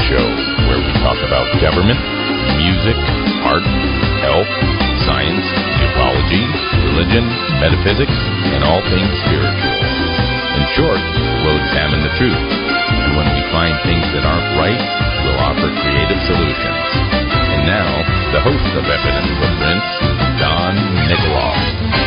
Show, where we talk about government, music, art, health, science, ufology, religion, metaphysics, and all things spiritual. In short, we'll examine the truth, and when we find things that aren't right, we'll offer creative solutions. And now, the host of Evidence Footprints, Don Nikoloff.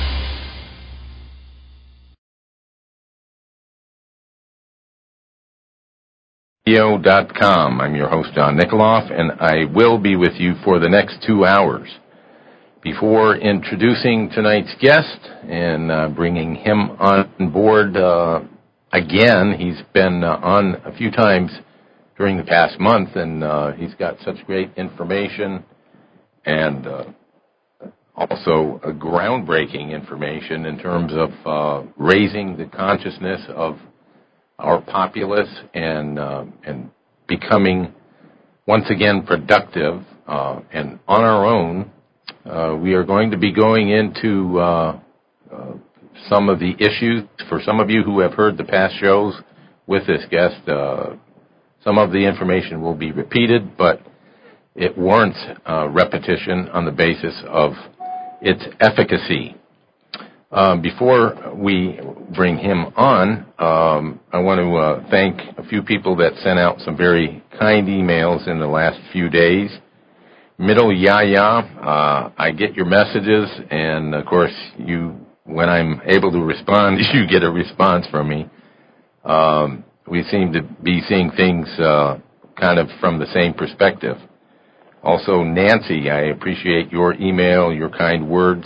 I'm your host, Don Nikoloff, and I will be with you for the next 2 hours. Before introducing tonight's guest and bringing him on board again, he's been on a few times during the past month, and he's got such great information and also groundbreaking information in terms of raising the consciousness of our populace and becoming once again productive and on our own. We are going to be going into some of the issues. For some of you who have heard the past shows with this guest, some of the information will be repeated, but it warrants repetition on the basis of its efficacy. Before we bring him on, I want to thank a few people that sent out some very kind emails in the last few days. Middle Yaya, I get your messages, and of course, when I'm able to respond, you get a response from me. We seem to be seeing things kind of from the same perspective. Also, Nancy, I appreciate your email, your kind words.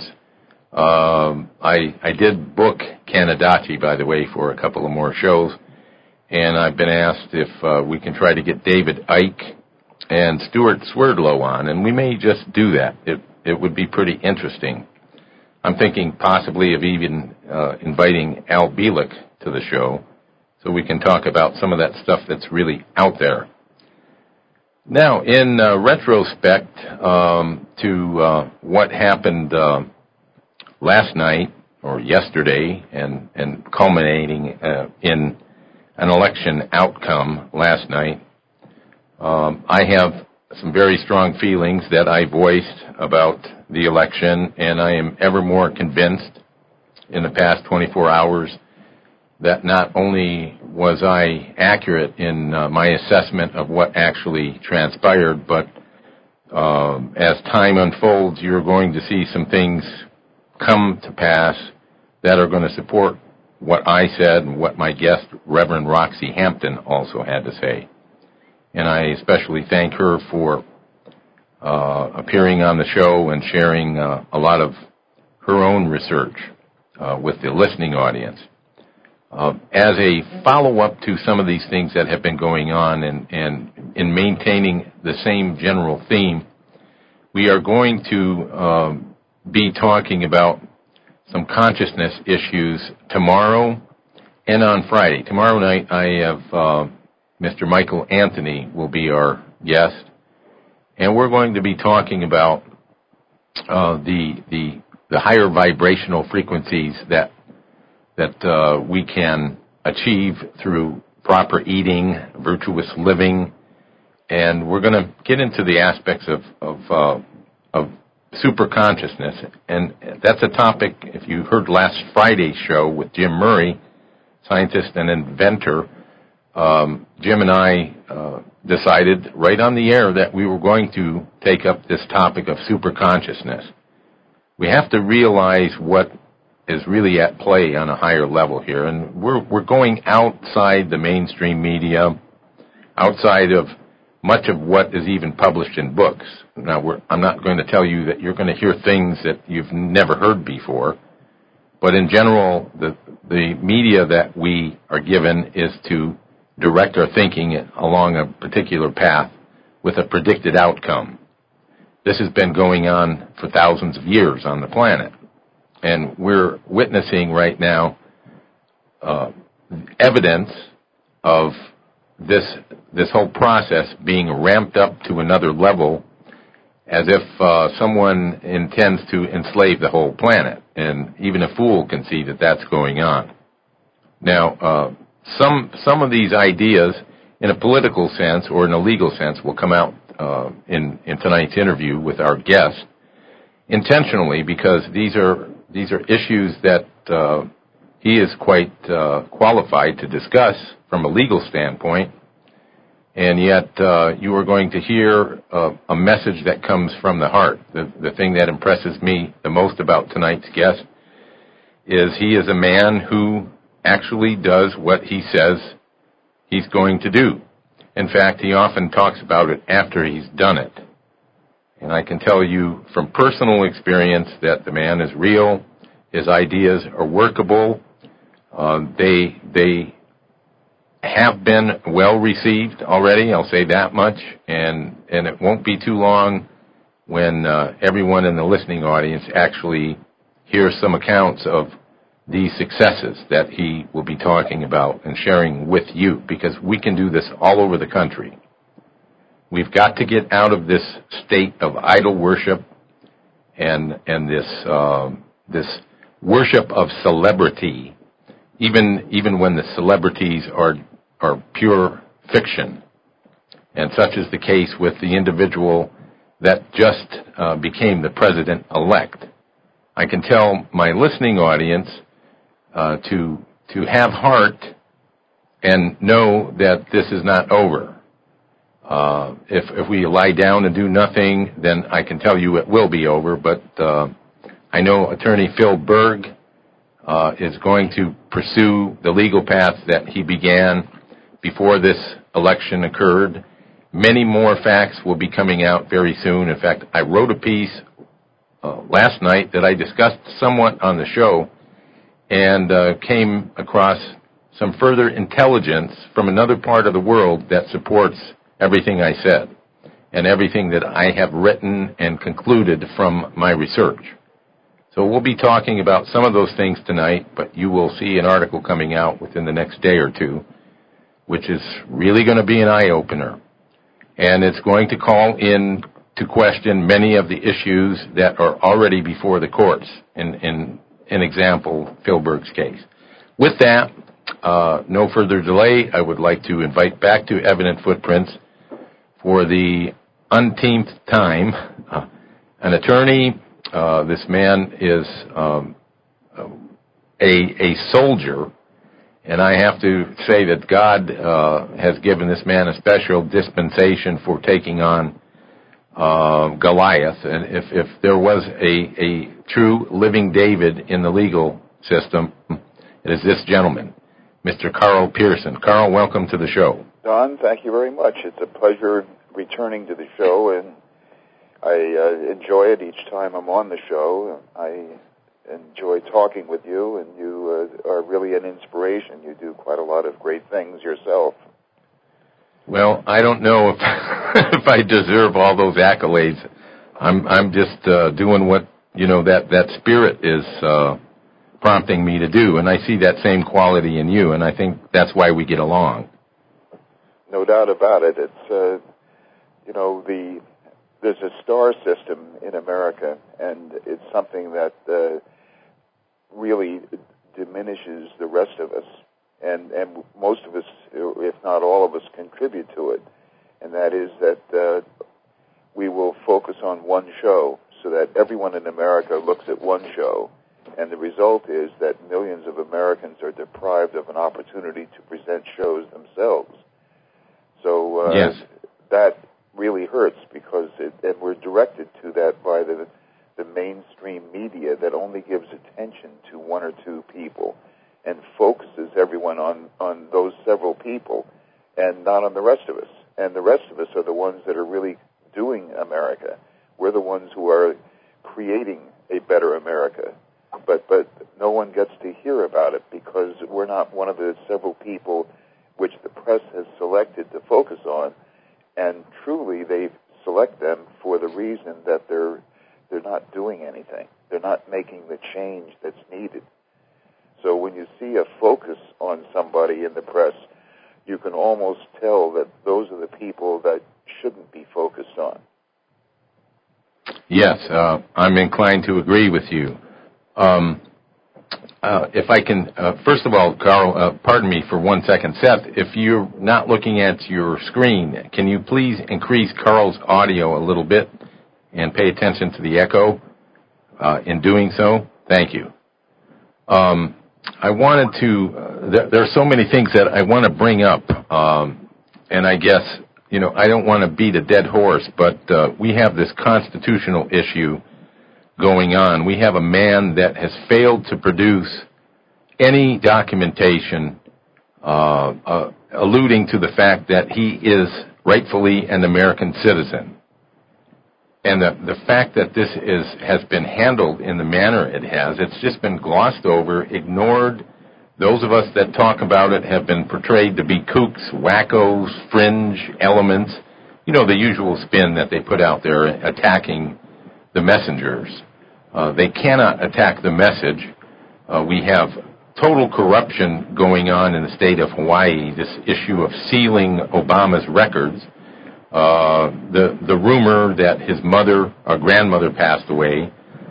I did book Canadachi, by the way, for a couple of more shows, and I've been asked if we can try to get David Icke and Stuart Swerdlow on, and we may just do that. It would be pretty interesting. I'm thinking possibly of even inviting Al Bielek to the show so we can talk about some of that stuff that's really out there. Now, in retrospect to what happened last night or yesterday and culminating in an election outcome last night, I have some very strong feelings that I voiced about the election, and I am ever more convinced in the past 24 hours that not only was I accurate in my assessment of what actually transpired, but as time unfolds, you're going to see some things come to pass that are going to support what I said and what my guest, Reverend Roxy Hampton, also had to say. And I especially thank her for appearing on the show and sharing a lot of her own research with the listening audience. As a follow-up to some of these things that have been going on and in maintaining the same general theme, we are going to be talking about some consciousness issues tomorrow and on Friday. Tomorrow night I have Mr. Michael Anthony will be our guest, and we're going to be talking about the higher vibrational frequencies that we can achieve through proper eating, virtuous living, and we're going to get into the aspects of super consciousness, and that's a topic. If you heard last Friday's show with Jim Murray, scientist and inventor, Jim and I decided right on the air that we were going to take up this topic of super consciousness. We have to realize what is really at play on a higher level here, and we're going outside the mainstream media, outside of much of what is even published in books. Now, I'm not going to tell you that you're going to hear things that you've never heard before, but in general, the media that we are given is to direct our thinking along a particular path with a predicted outcome. This has been going on for thousands of years on the planet, and we're witnessing right now evidence of this whole process being ramped up to another level, as if someone intends to enslave the whole planet, and even a fool can see that that's going on. Now, some of these ideas in a political sense or in a legal sense will come out in tonight's interview with our guest intentionally, because these are issues that he is quite qualified to discuss from a legal standpoint, and yet you are going to hear a message that comes from the heart. The thing that impresses me the most about tonight's guest is he is a man who actually does what he says he's going to do. In fact, he often talks about it after he's done it. And I can tell you from personal experience that the man is real. His ideas are workable. They have been well received already, I'll say that much. And it won't be too long when everyone in the listening audience actually hears some accounts of these successes that he will be talking about and sharing with you, because we can do this all over the country. We've got to get out of this state of idol worship and this worship of celebrity, even when the celebrities are pure fiction. And such is the case with the individual that just became the president-elect. I can tell my listening audience to have heart and know that this is not over. If we lie down and do nothing, then I can tell you it will be over. But I know Attorney Phil Berg is going to pursue the legal path that he began before this election occurred. Many more facts will be coming out very soon. In fact, I wrote a piece last night that I discussed somewhat on the show, and came across some further intelligence from another part of the world that supports everything I said and everything that I have written and concluded from my research. So we'll be talking about some of those things tonight, but you will see an article coming out within the next day or two, which is really going to be an eye-opener. And it's going to call in to question many of the issues that are already before the courts in example, Phil Berg's case. With that, no further delay, I would like to invite back to Evident Footprints for the umpteenth time an attorney. This man is a soldier, and I have to say that God has given this man a special dispensation for taking on Goliath. And if there was a true living David in the legal system, it is this gentleman, Mr. Carl Pearson. Carl, welcome to the show. Don, thank you very much. It's a pleasure returning to the show, and I enjoy it each time I'm on the show. I enjoy talking with you, and you are really an inspiration. You do quite a lot of great things yourself. Well, I don't know if if I deserve all those accolades. I'm just doing what that spirit is prompting me to do, and I see that same quality in you, and I think that's why we get along. No doubt about it. It's there's a star system in America, and it's something that really diminishes the rest of us. And most of us, if not all of us, contribute to it. And that is that we will focus on one show so that everyone in America looks at one show. And the result is that millions of Americans are deprived of an opportunity to present shows themselves. So yes. That really hurts, because and we're directed to that by the mainstream media that only gives attention to one or two people and focuses everyone on those several people and not on the rest of us. And the rest of us are the ones that are really doing America. We're the ones who are creating a better America. But no one gets to hear about it because we're not one of the several people which the press has selected to focus on. And truly, they select them for the reason that they're not doing anything. They're not making the change that's needed. So when you see a focus on somebody in the press, you can almost tell that those are the people that shouldn't be focused on. Yes, I'm inclined to agree with you. if I can, first of all, Carl, pardon me for 1 second. Seth, if you're not looking at your screen, can you please increase Carl's audio a little bit and pay attention to the echo in doing so? Thank you. I wanted to, there are so many things that I want to bring up, and I guess, I don't want to beat a dead horse, but we have this constitutional issue going on. We have a man that has failed to produce any documentation alluding to the fact that he is rightfully an American citizen. And the fact that this has been handled in the manner it has, it's just been glossed over, ignored. Those of us that talk about it have been portrayed to be kooks, wackos, fringe elements, the usual spin that they put out there attacking the messengers. They cannot attack the message. We have total corruption going on in the state of Hawaii, this issue of sealing Obama's records. The rumor that his grandmother passed away,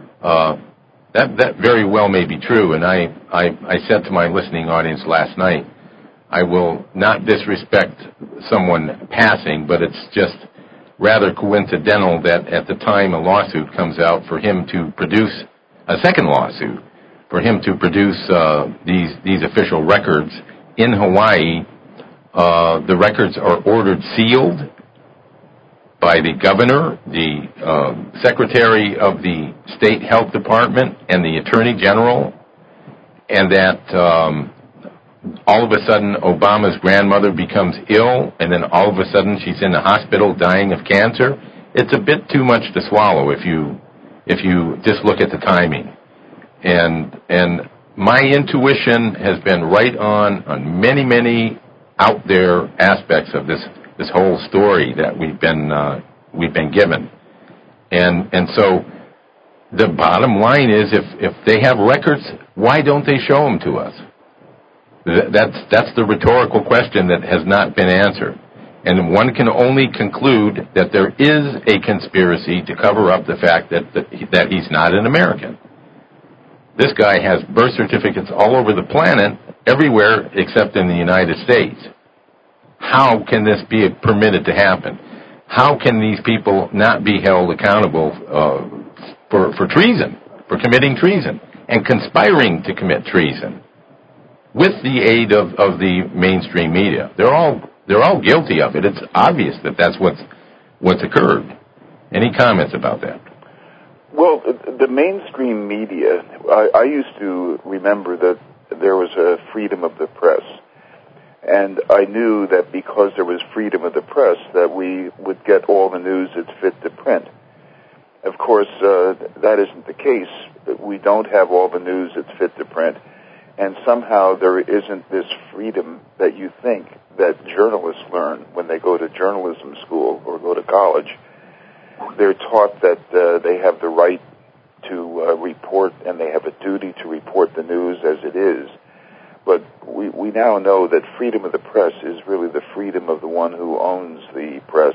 that very well may be true. And I said to my listening audience last night, I will not disrespect someone passing, but it's just rather coincidental that at the time a lawsuit comes out for him to produce a second lawsuit, for him to produce these official records in Hawaii. The records are ordered sealed by the governor, the secretary of the state health department, and the attorney general, and that all of a sudden Obama's grandmother becomes ill, and then all of a sudden she's in the hospital dying of cancer. It's a bit too much to swallow if you just look at the timing. And my intuition has been right on many, many out there aspects of this whole story that we've been given. And so the bottom line is, if they have records, why don't they show them to us? That's the rhetorical question that has not been answered. And one can only conclude that there is a conspiracy to cover up the fact that he's not an American. This guy has birth certificates all over the planet, everywhere except in the United States. How can this be permitted to happen? How can these people not be held accountable for treason, for committing treason, and conspiring to commit treason with the aid of the mainstream media? They're all guilty of it. It's obvious that that's what's occurred. Any comments about that? Well, the mainstream media, I used to remember that there was a freedom of the press. And I knew that because there was freedom of the press that we would get all the news that's fit to print. Of course, that isn't the case. We don't have all the news that's fit to print. And somehow there isn't this freedom that you think that journalists learn when they go to journalism school or go to college. They're taught that they have the right to report, and they have a duty to report the news as it is. But we now know that freedom of the press is really the freedom of the one who owns the press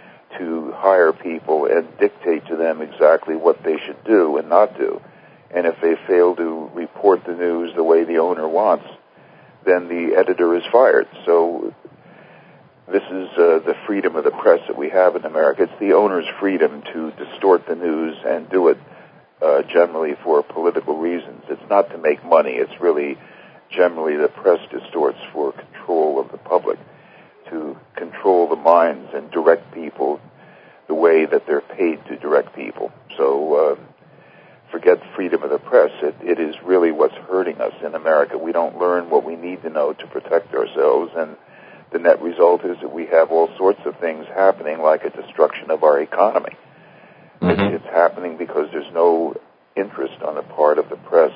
to hire people and dictate to them exactly what they should do and not do. And if they fail to report the news the way the owner wants, then the editor is fired. So this is the freedom of the press that we have in America. It's the owner's freedom to distort the news and do it generally for political reasons. It's not to make money. It's really generally the press distorts for control of the public, to control the minds and direct people the way that they're paid to direct people. So forget freedom of the press. It is really what's hurting us in America. We don't learn what we need to know to protect ourselves, and the net result is that we have all sorts of things happening, like a destruction of our economy. Mm-hmm. It's happening because there's no interest on the part of the press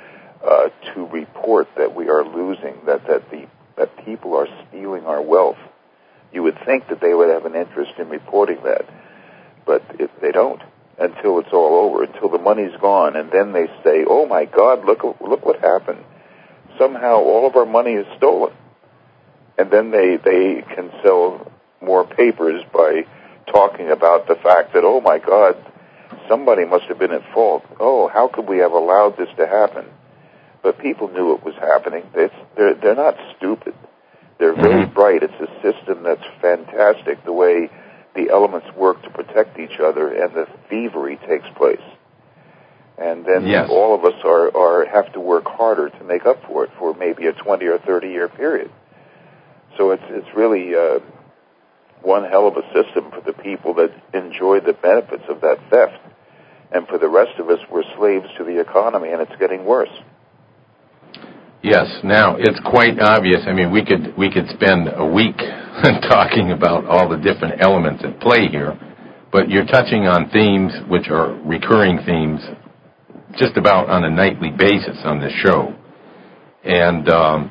to report that we are losing, that people are stealing our wealth. You would think that they would have an interest in reporting that, but they don't until it's all over, until the money's gone, and then they say, "Oh my God, look what happened! Somehow all of our money is stolen," and then they can sell more papers by talking about the fact that, "Oh my God, somebody must have been at fault. Oh, how could we have allowed this to happen?" but people knew it was happening. They're not stupid. They're very bright. It's a system that's fantastic, the way the elements work to protect each other, and the thievery takes place. And then all of us have to work harder to make up for it for maybe a 20 or 30-year period. So it's really one hell of a system for the people that enjoy the benefits of that theft. And for the rest of us, we're slaves to the economy, and it's getting worse. Yes. Now, it's quite obvious. I mean, we could spend a week talking about all the different elements at play here, but you're touching on themes which are recurring themes just about on a nightly basis on this show. And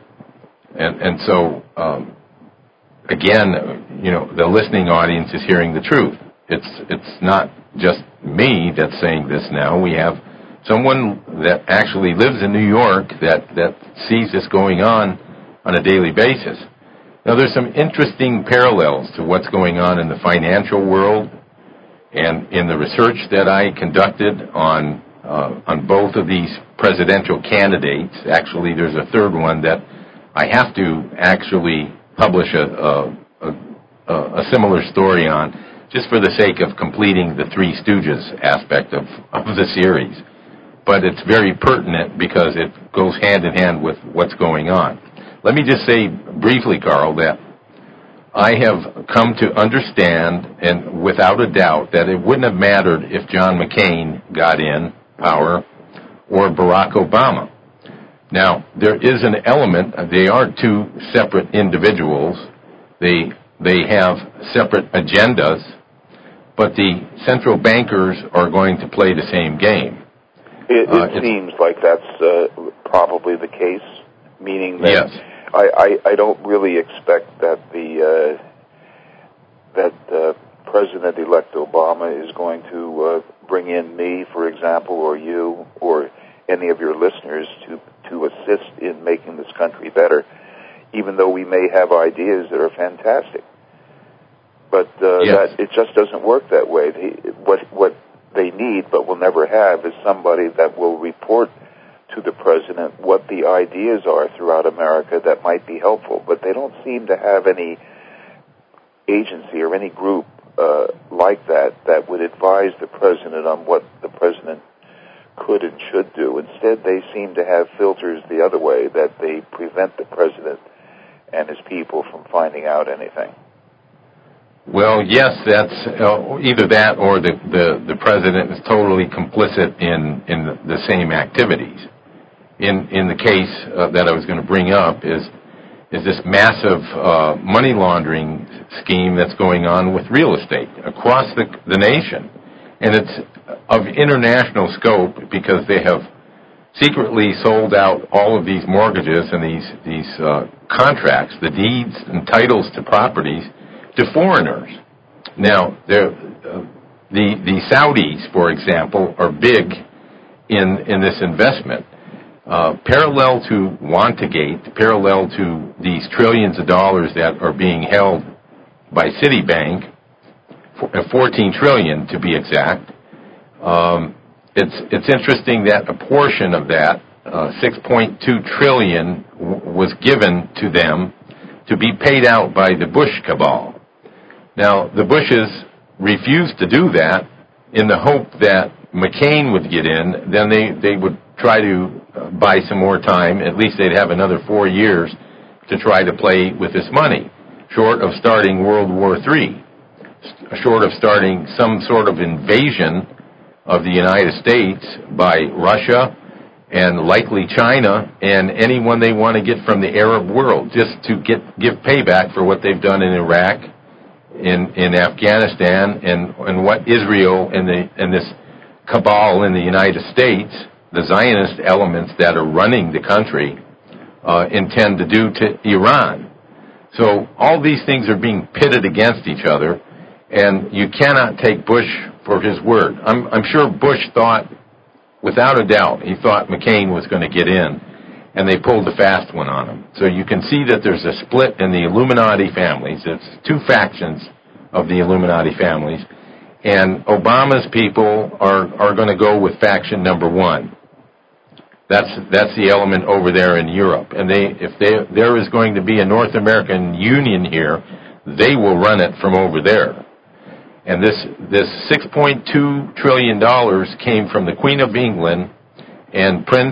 so, again, you know, the listening audience is hearing the truth. It's not just me that's saying this now. We have someone that actually lives in New York that sees this going on a daily basis. Now, there's some interesting parallels to what's going on in the financial world, and in the research that I conducted on both of these presidential candidates. Actually, there's a third one that I have to actually publish a similar story on, just for the sake of completing the Three Stooges aspect of the series. But it's very pertinent because it goes hand in hand with what's going on. Let me just say briefly, Carl, that I have come to understand, and without a doubt, that it wouldn't have mattered if John McCain got in power or Barack Obama. Now, there is an element, they are two separate individuals. They have separate agendas, but the central bankers are going to play the same game. It seems like that's probably the case, meaning that I don't really expect that President-elect Obama is going to bring in me, for example, or you, or any of your listeners to assist in making this country better, even though we may have ideas that are fantastic. But that it just doesn't work that way. What they need, but will never have, is somebody that will report to the president what the ideas are throughout America that might be helpful. But they don't seem to have any agency or any group like that would advise the president on what the president could and should do. Instead, they seem to have filters the other way, that they prevent the president and his people from finding out anything. Well, yes, that's either that or the president is totally complicit in the same activities. In the case that I was going to bring up is this massive money laundering scheme that's going on with real estate across the nation. And it's of international scope because they have secretly sold out all of these mortgages and these contracts, the deeds and titles to properties, to foreigners. Now, the Saudis, for example, are big in this investment. Parallel to Wantagate, parallel to these trillions of dollars that are being held by Citibank, 14 trillion to be exact. It's interesting that a portion of that, 6.2 trillion, was given to them to be paid out by the Bush cabal. Now, the Bushes refused to do that in the hope that McCain would get in. Then they would try to buy some more time. At least they'd have another 4 years to try to play with this money, short of starting World War III, short of starting some sort of invasion of the United States by Russia and likely China and anyone they want to get from the Arab world, just to give payback for what they've done in Iraq, in Afghanistan, and what Israel and this cabal in the United States, the Zionist elements that are running the country, intend to do to Iran. So all these things are being pitted against each other, and you cannot take Bush for his word. I'm sure Bush thought, without a doubt, he thought McCain was going to get in, and they pulled the fast one on him. So you can see that there's a split in the Illuminati families. It's two factions of the Illuminati families, and Obama's people are going to go with faction number one. That's the element over there in Europe. And if there is going to be a North American Union here, they will run it from over there. And this $6.2 trillion came from the Queen of England and Prince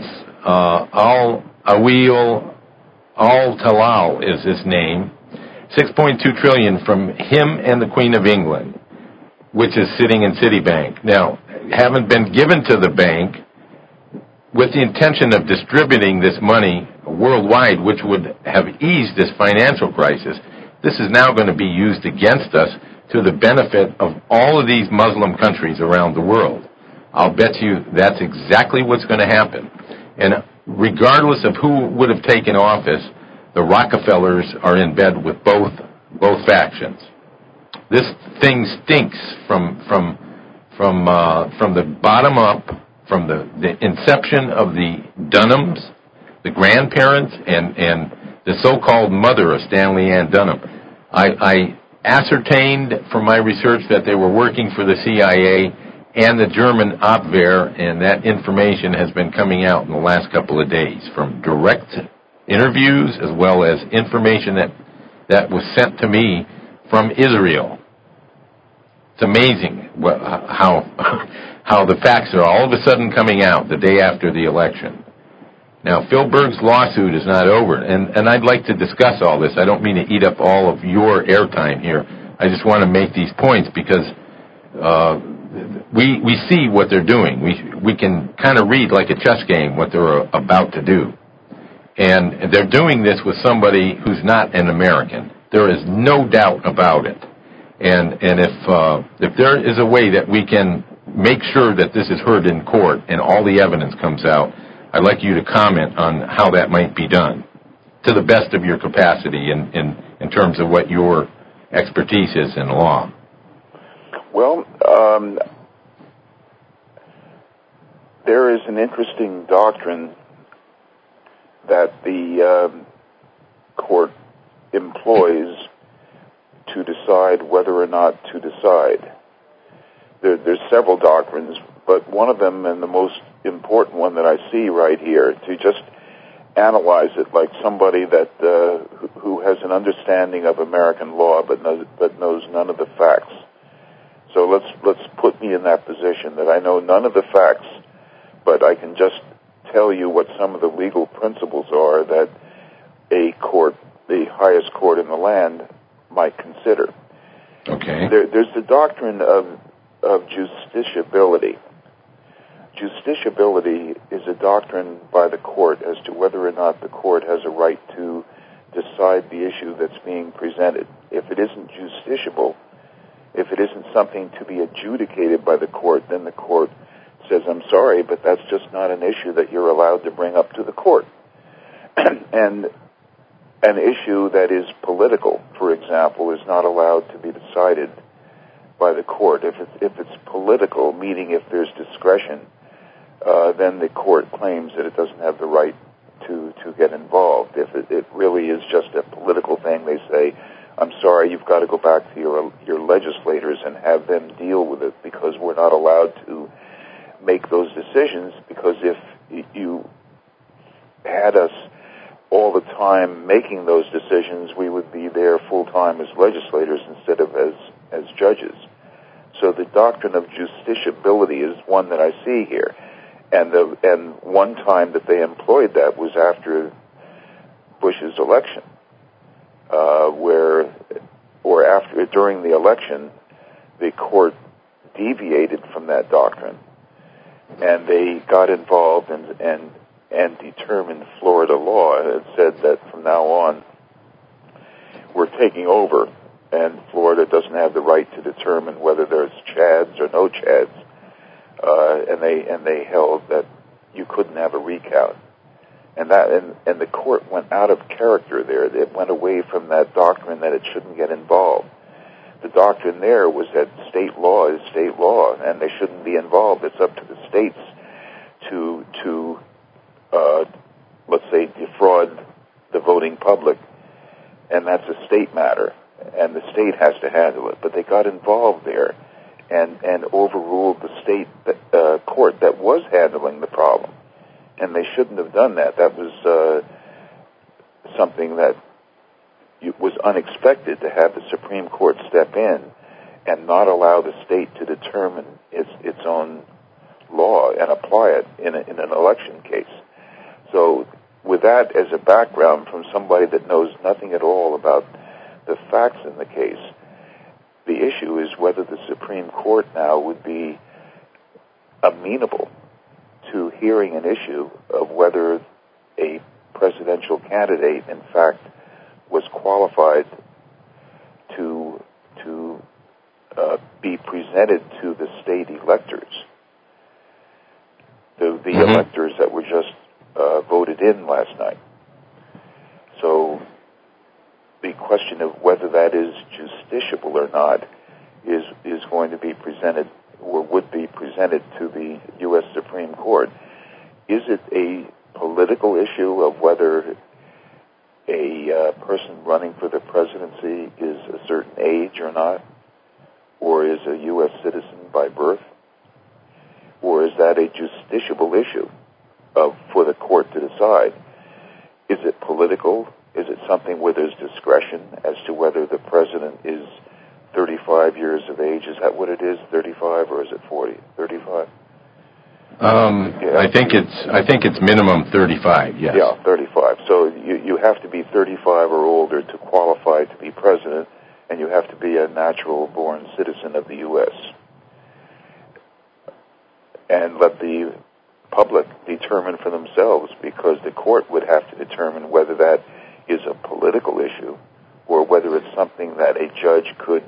Al-Awil Al-Talal is his name. $6.2 trillion from him and the Queen of England, which is sitting in Citibank. Now, haven't been given to the bank with the intention of distributing this money worldwide, which would have eased this financial crisis. This is now going to be used against us to the benefit of all of these Muslim countries around the world. I'll bet you that's exactly what's going to happen. And regardless of who would have taken office, the Rockefellers are in bed with both factions. This thing stinks from the bottom up, from the inception of the Dunhams, the grandparents, and the so-called mother of Stanley Ann Dunham. I ascertained from my research that they were working for the CIA and the German Abwehr, and that information has been coming out in the last couple of days from direct interviews as well as information that was sent to me from Israel. It's amazing how the facts are all of a sudden coming out the day after the election. Now, Phil Berg's lawsuit is not over, and I'd like to discuss all this. I don't mean to eat up all of your airtime here. I just want to make these points because we see what they're doing. We can kind of read like a chess game what they're about to do. And they're doing this with somebody who's not an American. There is no doubt about it. And if there is a way that we can make sure that this is heard in court and all the evidence comes out, I'd like you to comment on how that might be done to the best of your capacity in terms of what your expertise is in law. Well, there is an interesting doctrine that the court employs to decide whether or not to decide. There's several doctrines, but one of them, and the most important one that I see right here, to just analyze it like somebody that who has an understanding of American law but knows none of the facts. So let's put me in that position that I know none of the facts, but I can just tell you what some of the legal principles are that a court, the highest court in the land, might consider. Okay. There's the doctrine of justiciability. Justiciability is a doctrine by the court as to whether or not the court has a right to decide the issue that's being presented. If it isn't justiciable, if it isn't something to be adjudicated by the court, then the court says, I'm sorry, but that's just not an issue that you're allowed to bring up to the court. And an issue that is political, for example, is not allowed to be decided by the court. If it's political, meaning if there's discretion, then the court claims that it doesn't have the right to get involved. If it really is just a political thing, they say, I'm sorry, you've got to go back to your legislators and have them deal with it because we're not allowed to make those decisions, because if you had us all the time making those decisions, we would be there full-time as legislators instead of as judges. So the doctrine of justiciability is one that I see here. And one time that they employed that was after Bush's election, during the election, the court deviated from that doctrine, and they got involved and determined Florida law. It said that from now on, we're taking over, and Florida doesn't have the right to determine whether there's chads or no chads. And they held that you couldn't have a recount, and the court went out of character there. It went away from that doctrine that it shouldn't get involved. The doctrine there was that state law is state law, and they shouldn't be involved. It's up to the states to let's say, defraud the voting public, and that's a state matter, and the state has to handle it. But they got involved there and overruled the state court that was handling the problem. and they shouldn't have done that. That was something that was unexpected, to have the Supreme Court step in and not allow the state to determine its own law and apply it in an election case. So with that as a background from somebody that knows nothing at all about the facts in the case, the issue is whether the Supreme Court now would be amenable to hearing an issue of whether a presidential candidate, in fact, was qualified to be presented to the state electors, the electors that were just voted in last night. So the question of whether that is justiciable or not is going to be presented, or would be presented, to the U.S. Supreme Court. Is it a political issue of whether a person running for the presidency is a certain age or not, or is a U.S. citizen by birth? Or is that a justiciable issue for the court to decide? Is it political? Is it something where there's discretion as to whether the president is 35 years of age? Is that what it is, 35, or is it 40? 35? I think it's minimum 35, yes. Yeah, 35. So you have to be 35 or older to qualify to be president, and you have to be a natural-born citizen of the U.S. And let the public determine for themselves, because the court would have to determine whether that is a political issue or whether it's something that a judge could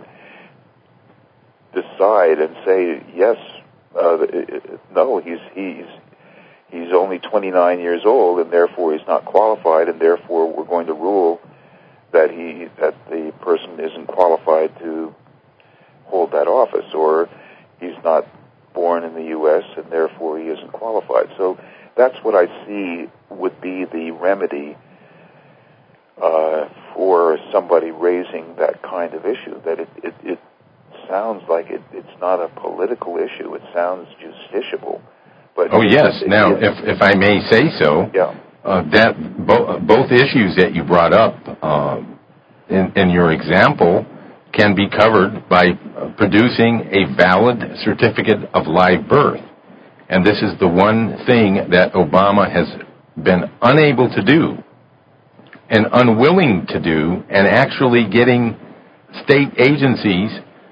decide and say, yes, no, he's only 29 years old, and therefore he's not qualified, and therefore we're going to rule that the person isn't qualified to hold that office, or he's not born in the U.S. and therefore he isn't qualified. So that's what I see would be the remedy for somebody raising that kind of issue. That it sounds like it's not a political issue. It sounds justiciable. But oh yes. Now, if I may say so, yeah. That both issues that you brought up in your example can be covered by producing a valid certificate of live birth. And this is the one thing that Obama has been unable to do and unwilling to do, and actually getting state agencies,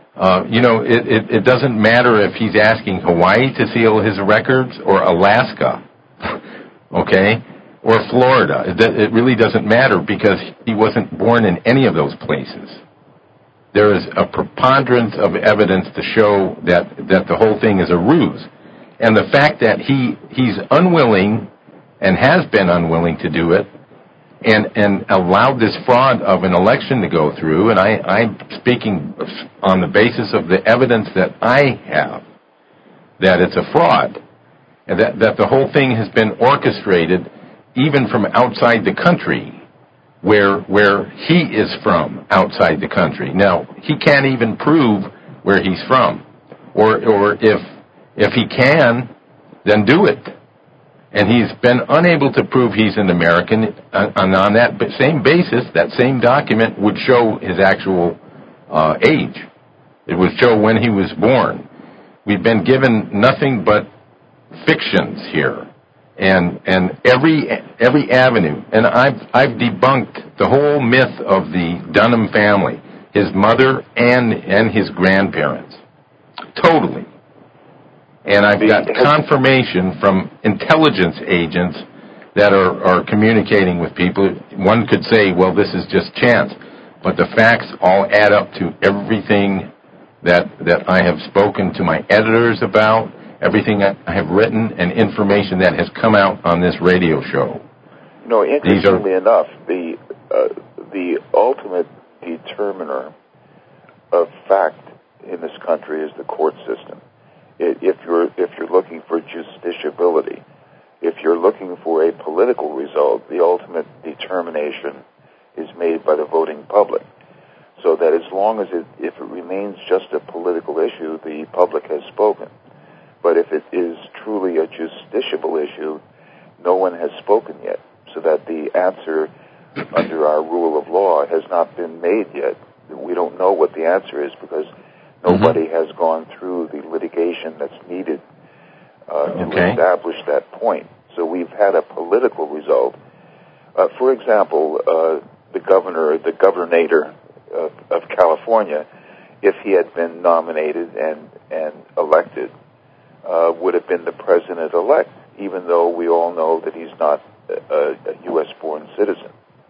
it doesn't matter if he's asking Hawaii to seal his records or Alaska, okay, or Florida. It really doesn't matter, because he wasn't born in any of those places. There is a preponderance of evidence to show that the whole thing is a ruse. And the fact that he's unwilling and has been unwilling to do it and allowed this fraud of an election to go through, and I'm speaking on the basis of the evidence that I have, that it's a fraud, and that the whole thing has been orchestrated even from outside the country, where he is from outside the country. Now, he can't even prove where he's from, or if he can, then do it. And he's been unable to prove he's an American, and on that same basis, that same document would show his actual age. It would show when he was born. We've been given nothing but fictions here, and every avenue. And I've debunked the whole myth of the Dunham family, his mother and his grandparents, totally. And I've got confirmation from intelligence agents that are communicating with people. One could say, well, this is just chance. But the facts all add up to everything that I have spoken to my editors about, everything I have written, and information that has come out on this radio show. Interestingly enough, the ultimate determiner of fact in this country is the court system. If you're looking for justiciability, if you're looking for a political result, the ultimate determination is made by the voting public. So that as long as if it remains just a political issue, the public has spoken. But if it is truly a justiciable issue, no one has spoken yet, so that the answer under our rule of law has not been made yet. We don't know what the answer is because nobody has gone through the litigation that's needed to establish that point. So we've had a political result. For example, the governator of California, if he had been nominated and elected, would have been the president-elect, even though we all know that he's not a U.S.-born citizen.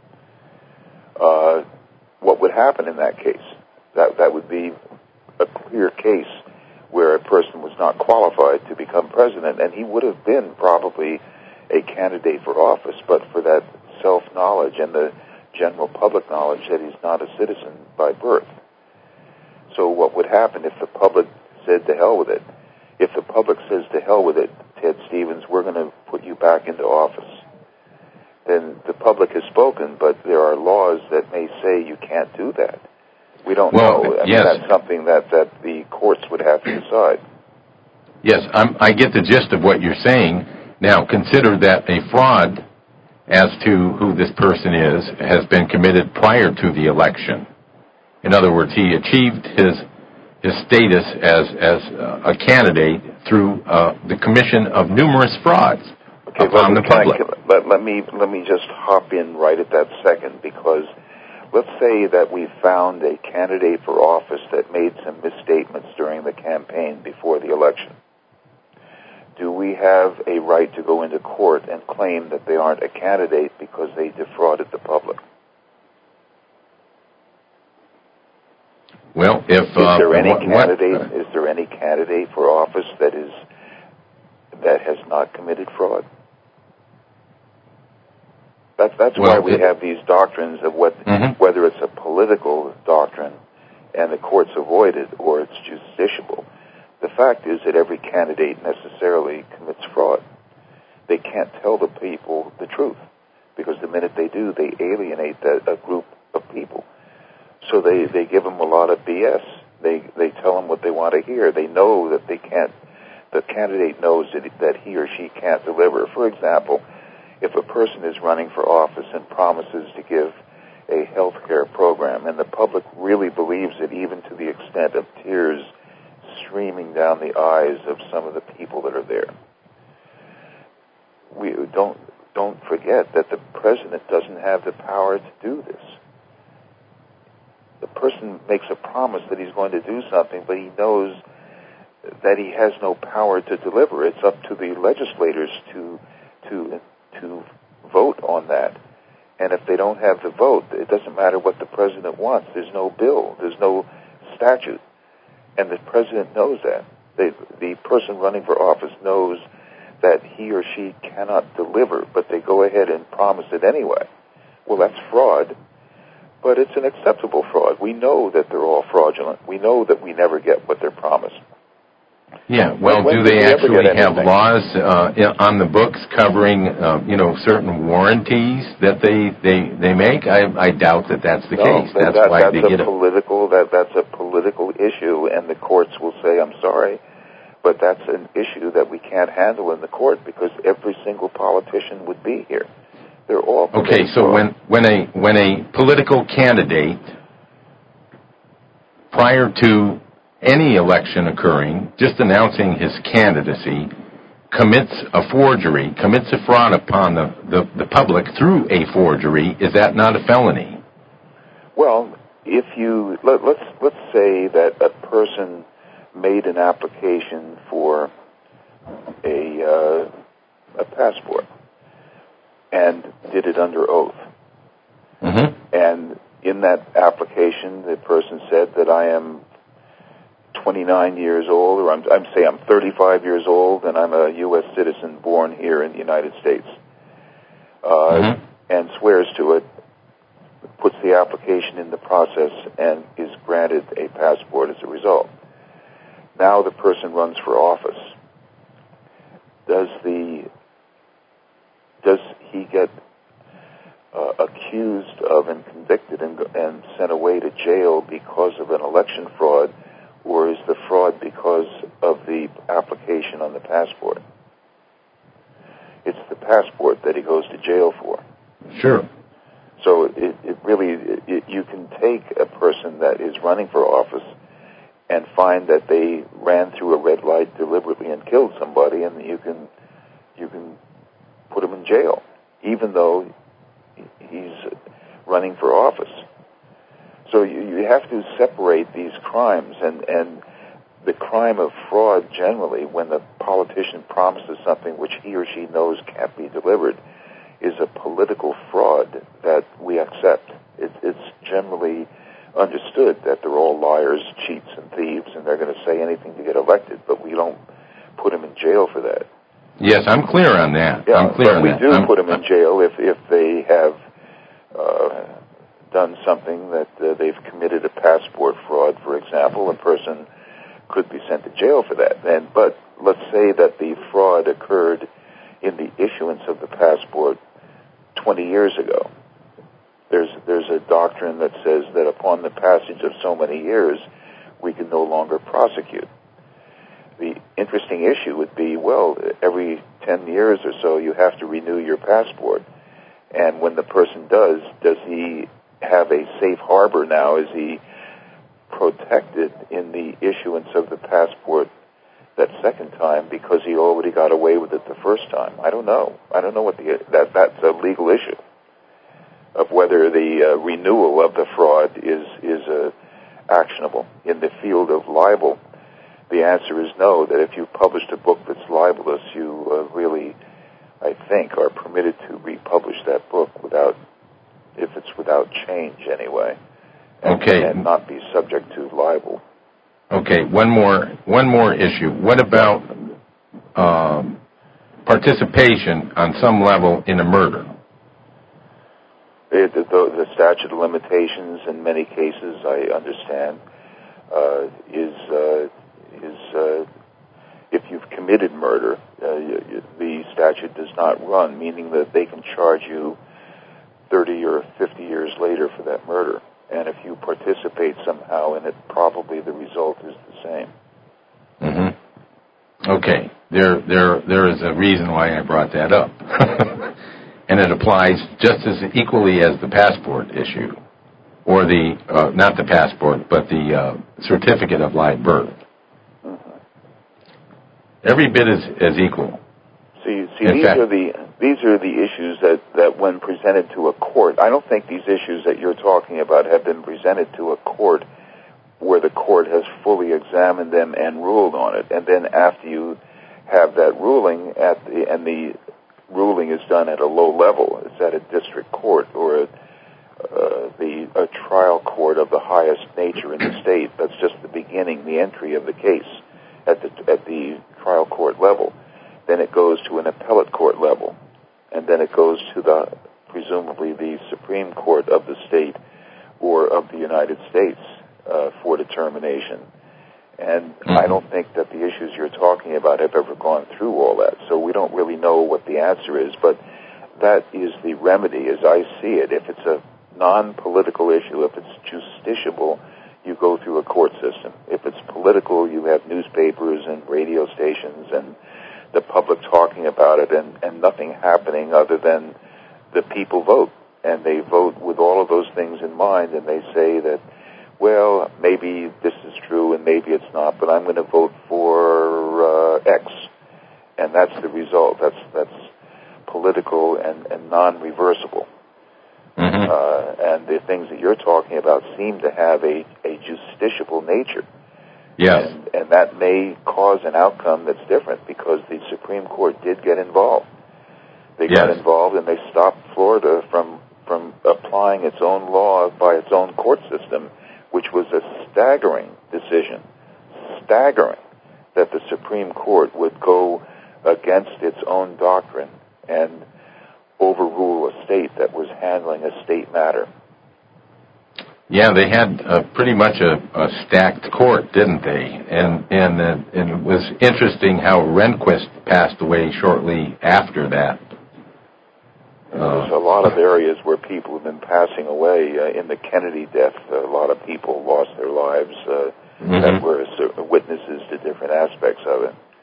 What would happen in that case? That would be a clear case where a person was not qualified to become president, and he would have been probably a candidate for office, but for that self-knowledge and the general public knowledge that he's not a citizen by birth. So what would happen if the public said to hell with it? If the public says to hell with it, Ted Stevens, we're going to put you back into office, then the public has spoken, but there are laws that may say you can't do that. We don't know. I mean, that's something that the courts would have to decide. Yes, I get the gist of what you're saying. Now, consider that a fraud as to who this person is has been committed prior to the election. In other words, he achieved his status as a candidate through the commission of numerous frauds upon the public. Let me just hop in right at that second, because let's say that we found a candidate for office that made some misstatements during the campaign before the election. Do we have a right to go into court and claim that they aren't a candidate because they defrauded the public? Well, if is there any candidate for office that has not committed fraud? That's why we have these doctrines of whether it's a political doctrine and the courts avoid it or it's justiciable. The fact is that every candidate necessarily commits fraud. They can't tell the people the truth, because the minute they do, they alienate a group of people. So they give them a lot of BS. They tell them what they want to hear. They know that they can't. The candidate knows that he or she can't deliver. For example, if a person is running for office and promises to give a health care program, and the public really believes it, even to the extent of tears streaming down the eyes of some of the people that are there, we don't forget that the president doesn't have the power to do this. The person makes a promise that he's going to do something, but he knows that he has no power to deliver. It's up to the legislators to vote on that. And if they don't have the vote, it doesn't matter what the president wants. There's no bill. There's no statute. And the president knows that. The person running for office knows that he or she cannot deliver, but they go ahead and promise it anyway. Well, that's fraud, but it's an acceptable fraud. We know that they're all fraudulent. We know that we never get what they're promised. Yeah, well, do they actually have laws on the books covering, certain warranties that they make? I doubt that that's the case. That's why they get it. That's a political issue, and the courts will say, I'm sorry, but that's an issue that we can't handle in the court because every single politician would be here. They're all okay. So when a political candidate, prior to any election occurring, just announcing his candidacy, commits a forgery, commits a fraud upon the public through a forgery, is that not a felony? Well, if you let's say that a person made an application for a passport and did it under oath, and in that application, the person said that I am 29 years old, or I'm 35 years old, and I'm a U.S. citizen born here in the United States, and swears to it, puts the application in the process, and is granted a passport as a result. Now the person runs for office. Does he get accused of and convicted and sent away to jail because of an election fraud, or is the fraud because of the application on the passport? It's the passport that he goes to jail for. Sure. So you can take a person that is running for office and find that they ran through a red light deliberately and killed somebody, and you can put him in jail, even though he's running for office. So you have to separate these crimes, and the crime of fraud generally, when the politician promises something which he or she knows can't be delivered, is a political fraud that we accept. It's generally understood that they're all liars, cheats, and thieves, and they're going to say anything to get elected, but we don't put them in jail for that. Yes, I'm clear on that. Yeah, I'm clear but on we that. do put them in jail if they have done something that they've committed a passport fraud, for example. A person could be sent to jail for that. But let's say that the fraud occurred in the issuance of the passport 20 years ago. There's a doctrine that says that upon the passage of so many years, we can no longer prosecute. The interesting issue would be, well, every 10 years or so, you have to renew your passport. And when the person does he have a safe harbor now? Is he protected in the issuance of the passport that second time because he already got away with it the first time? I don't know. I don't know what that's a legal issue of whether the renewal of the fraud is actionable. In the field of libel, the answer is no, that if you published a book that's libelous, you really, I think, are permitted to republish that book if it's without change anyway, and not be subject to libel. Okay, one more issue. What about participation on some level in a murder? The statute of limitations, in many cases, I understand, is if you've committed murder, the statute does not run, meaning that they can charge you 30 or 50 years later for that murder. And if you participate somehow in it, probably the result is the same. Mm-hmm. Okay. There is a reason why I brought that up. And it applies just as equally as the passport issue, or the, not the passport, but the certificate of live birth. Mm-hmm. Every bit as equal. See, these are the issues that when presented to a court, I don't think these issues that you're talking about have been presented to a court where the court has fully examined them and ruled on it. And then after you have that ruling, and the ruling is done at a low level, it's at a district court or a trial court of the highest nature in the state. That's just the beginning, the entry of the case at the trial court level. Then it goes to an appellate court level, and then it goes to presumably the Supreme Court of the state or of the United States for determination. And I don't think that the issues you're talking about have ever gone through all that, so we don't really know what the answer is, but that is the remedy as I see it. If it's a non-political issue, if it's justiciable, you go through a court system. If it's political, you have newspapers and radio stations and the public talking about it and nothing happening other than the people vote. And they vote with all of those things in mind, and they say that, well, maybe this is true and maybe it's not, but I'm going to vote for X. And that's the result. That's political and non-reversible. Mm-hmm. And the things that you're talking about seem to have a justiciable nature. Yes. And that may cause an outcome that's different because the Supreme Court did get involved. They got involved and they stopped Florida from applying its own law by its own court system, which was a staggering decision. Staggering that the Supreme Court would go against its own doctrine and overrule a state that was handling a state matter. Yeah, they had pretty much a stacked court, didn't they? And it was interesting how Rehnquist passed away shortly after that. There's a lot of areas where people have been passing away. In the Kennedy death, a lot of people lost their lives that were witnesses to different aspects of it.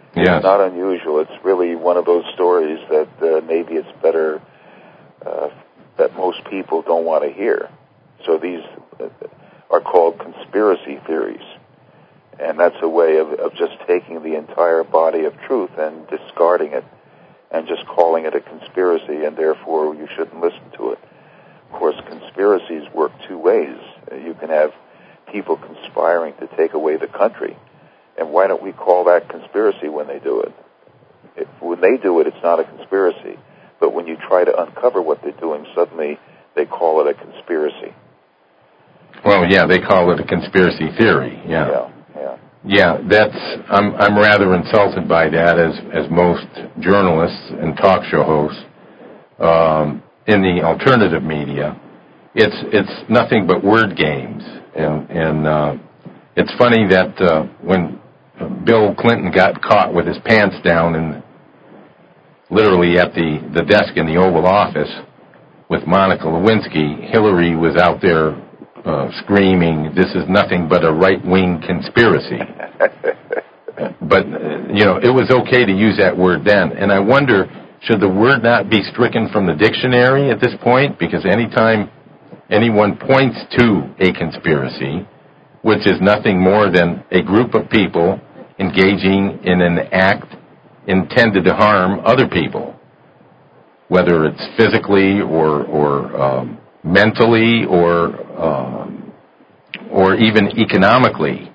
It's not unusual. It's really one of those stories that maybe it's better that most people don't want to hear. So these are called conspiracy theories. And that's a way of just taking the entire body of truth and discarding it and just calling it a conspiracy, and therefore you shouldn't listen to it. Of course, conspiracies work two ways. You can have people conspiring to take away the country, and why don't we call that conspiracy when they do it? When they do it, it's not a conspiracy. But when you try to uncover what they're doing, suddenly they call it a conspiracy. Well, yeah, they call it a conspiracy theory. Yeah. Yeah, I'm rather insulted by that, as most journalists and talk show hosts in the alternative media. It's nothing but word games, and it's funny that when Bill Clinton got caught with his pants down and literally at the desk in the Oval Office with Monica Lewinsky, Hillary was out there screaming, "This is nothing but a right-wing conspiracy." But, it was okay to use that word then. And I wonder, should the word not be stricken from the dictionary at this point? Because anytime anyone points to a conspiracy, which is nothing more than a group of people engaging in an act intended to harm other people, whether it's physically or mentally or even economically,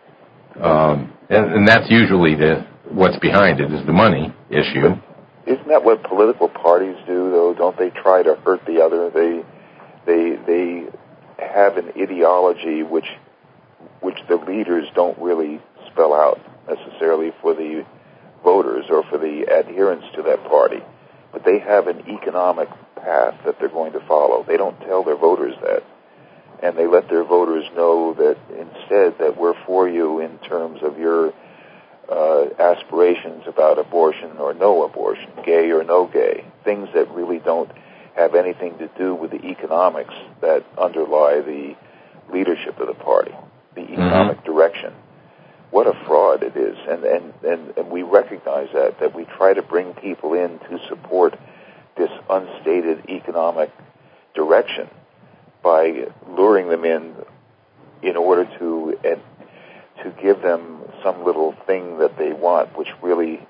and that's usually what's behind it is the money issue. Isn't that what political parties do, though? Don't they try to hurt the other? They have an ideology which the leaders don't really spell out necessarily for the voters or for the adherents to that party, but they have an economic path that they're going to follow. They don't tell their voters that, and they let their voters know that instead that we're for you in terms of your aspirations about abortion or no abortion, gay or no gay, things that really don't have anything to do with the economics that underlie the leadership of the party, the economic direction. What a fraud it is, and we recognize that we try to bring people in to support this unstated economic direction by luring them in order to give them some little thing that they want, which really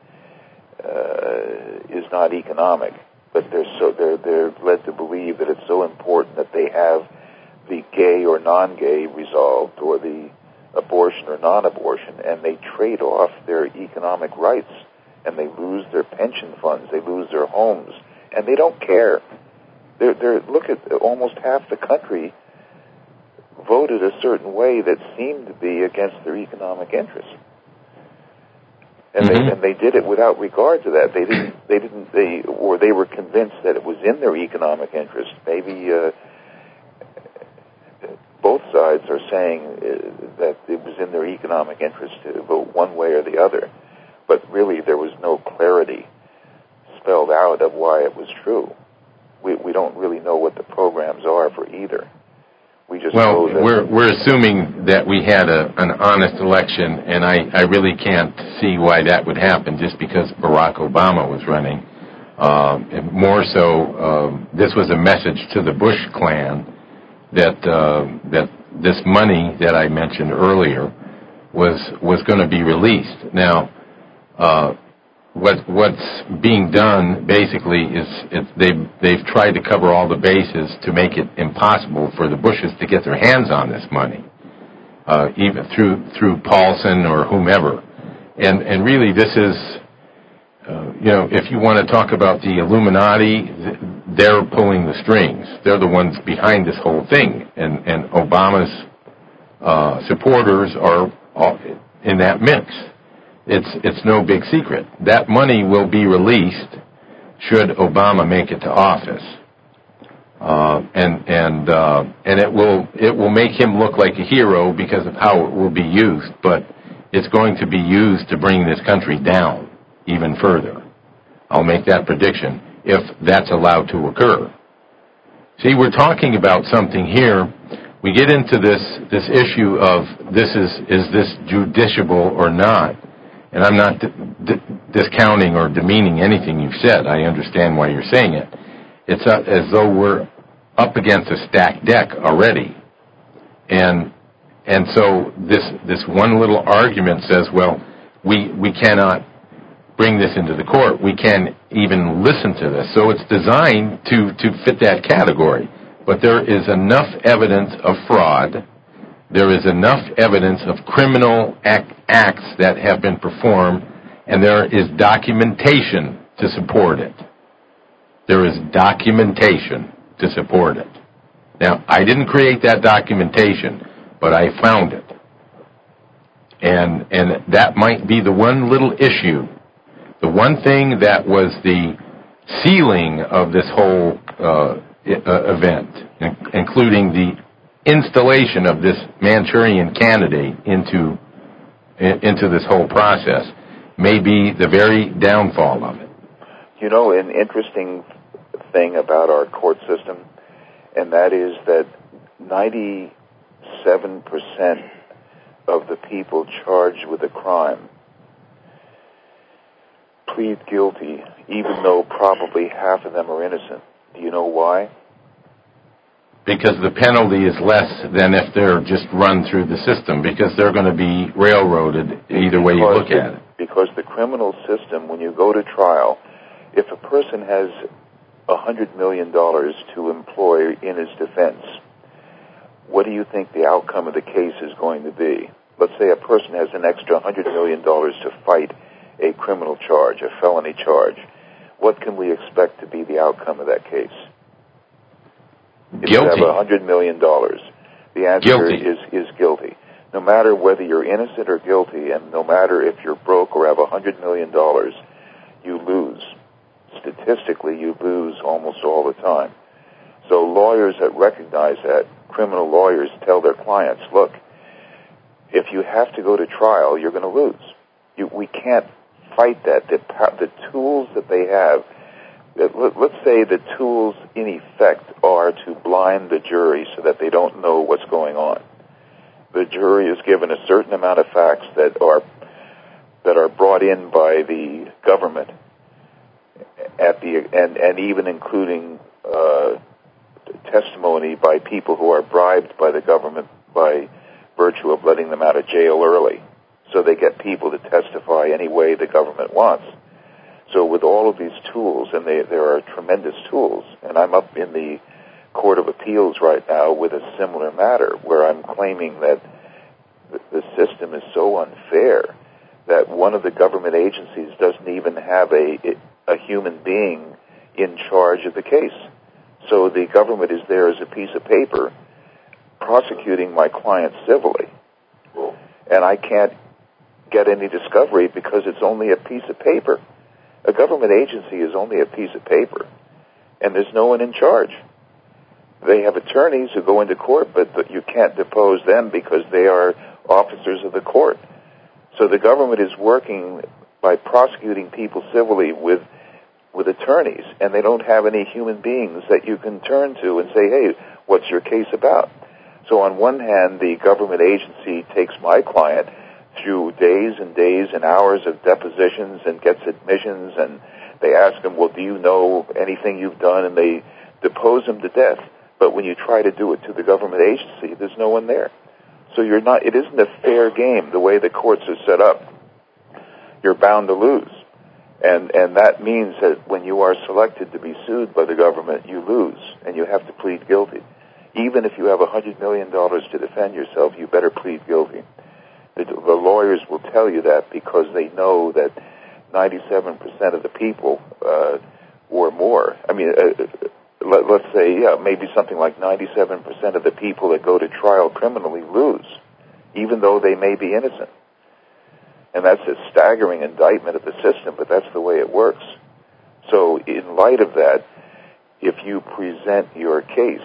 is not economic. But they're led to believe that it's so important that they have the gay or non-gay resolved, or the abortion or non-abortion, and they trade off their economic rights, and they lose their pension funds, they lose their homes, and they don't care. Look at almost half the country voted a certain way that seemed to be against their economic interests, and they did it without regard to that. They were convinced that it was in their economic interest. Maybe both sides are saying that it was in their economic interest to vote one way or the other, but really there was no clarity spelled out of why it was true. We don't really know what the programs are for either. We just know that we're assuming that we had an honest election, and I really can't see why that would happen just because Barack Obama was running. More so, this was a message to the Bush clan that this money that I mentioned earlier was going to be released. Now, what's being done basically is they've tried to cover all the bases to make it impossible for the Bushes to get their hands on this money, even through Paulson or whomever. And really, this is if you want to talk about the Illuminati, they're pulling the strings. They're the ones behind this whole thing, and Obama's supporters are in that mix. It's no big secret. That money will be released should Obama make it to office, and it will make him look like a hero because of how it will be used. But it's going to be used to bring this country down even further. I'll make that prediction if that's allowed to occur. See, we're talking about something here. We get into this issue of is this judiciable or not, and I'm not discounting or demeaning anything you've said. I understand why you're saying it. It's as though we're up against a stacked deck already. And so this one little argument says, well, we cannot bring this into the court. We can't even listen to this. So it's designed to fit that category. But there is enough evidence of fraud. There is enough evidence of criminal acts that have been performed, and there is documentation to support it. There is documentation to support it. Now, I didn't create that documentation, but I found it. And that might be the one little issue. The one thing that was the ceiling of this whole event, including the installation of this Manchurian candidate into this whole process, may be the very downfall of it. You know, an interesting thing about our court system, and that is that 97% of the people charged with a crime plead guilty, even though probably half of them are innocent. Do you know why? Because the penalty is less than if they're just run through the system, because they're going to be railroaded either way you look at it. Because the criminal system, when you go to trial, if a person has $100 million to employ in his defense, what do you think the outcome of the case is going to be? Let's say a person has an extra $100 million to fight a criminal charge, a felony charge. What can we expect to be the outcome of that case? If Guilty. you have $100 million, the answer is guilty. No matter whether you're innocent or guilty, and no matter if you're broke or have $100 million, you lose. Statistically, you lose almost all the time. So lawyers that recognize that, criminal lawyers, tell their clients, look, if you have to go to trial, you're going to lose. We can't fight that. The tools that they have, let's say the tools in effect are to blind the jury so that they don't know what's going on. The jury is given a certain amount of facts that are brought in by the government, and even including testimony by people who are bribed by the government by virtue of letting them out of jail early. So they get people to testify any way the government wants. So with all of these tools, and there are tremendous tools, and I'm up in the Court of Appeals right now with a similar matter where I'm claiming that the system is so unfair that one of the government agencies doesn't even have a human being in charge of the case. So the government is there as a piece of paper prosecuting my client civilly. And I can't get any discovery because it's only a piece of paper. A government agency is only a piece of paper, and there's no one in charge. They have attorneys who go into court, but you can't depose them because they are officers of the court. So the government is working by prosecuting people civilly with attorneys, and they don't have any human beings that you can turn to and say, hey, what's your case about? So on one hand, the government agency takes my client through days and days and hours of depositions and gets admissions, and they ask him, well, do you know anything you've done? And they depose him to death. But when you try to do it to the government agency, there's no one there. So it isn't a fair game the way the courts are set up. You're bound to lose. And that means that when you are selected to be sued by the government, you lose, and you have to plead guilty. Even if you have $100 million to defend yourself, you better plead guilty. The lawyers will tell you that because they know that 97% of the people, or more, let's say, maybe something like 97% of the people that go to trial criminally lose, even though they may be innocent. And that's a staggering indictment of the system, but that's the way it works. So in light of that, if you present your case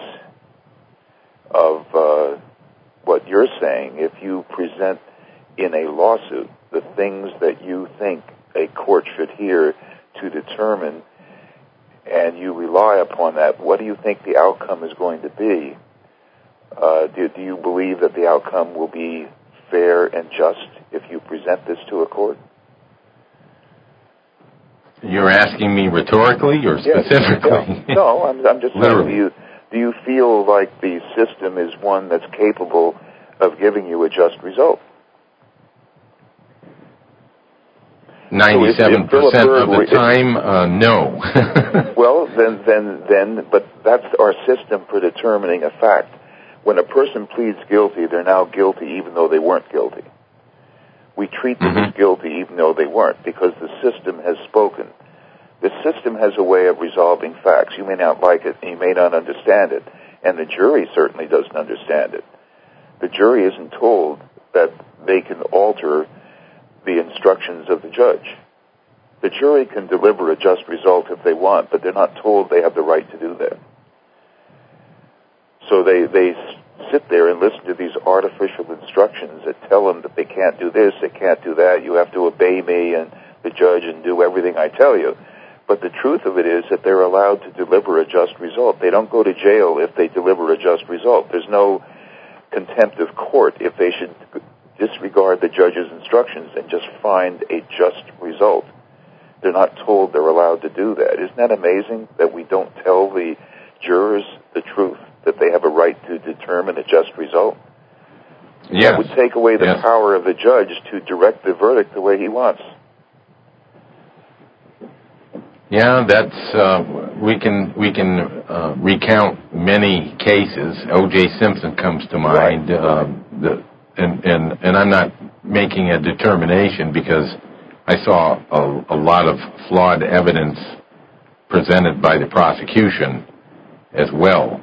of what you're saying, if you present in a lawsuit the things that you think a court should hear to determine, and you rely upon that, what do you think the outcome is going to be? Do you believe that the outcome will be fair and just if you present this to a court? You're asking me rhetorically or specifically? Yeah. No, I'm just saying, do you feel like the system is one that's capable of giving you a just result? 97% of the time, no. Well, then, but that's our system for determining a fact. When a person pleads guilty, they're now guilty even though they weren't guilty. We treat them as guilty even though they weren't, because the system has spoken. The system has a way of resolving facts. You may not like it, and you may not understand it, and the jury certainly doesn't understand it. The jury isn't told that they can alter the instructions of the judge. The jury can deliver a just result if they want, but they're not told they have the right to do that. So they sit there and listen to these artificial instructions that tell them that they can't do this, they can't do that, you have to obey me and the judge and do everything I tell you. But the truth of it is that they're allowed to deliver a just result. They don't go to jail if they deliver a just result. There's no contempt of court if they should disregard the judge's instructions and just find a just result. They're not told they're allowed to do that. Isn't that amazing that we don't tell the jurors the truth, that they have a right to determine a just result? Yes. That would take away the power of the judge to direct the verdict the way he wants. Yeah, that's we can recount many cases. O.J. Simpson comes to mind, right. And I'm not making a determination because I saw a lot of flawed evidence presented by the prosecution as well.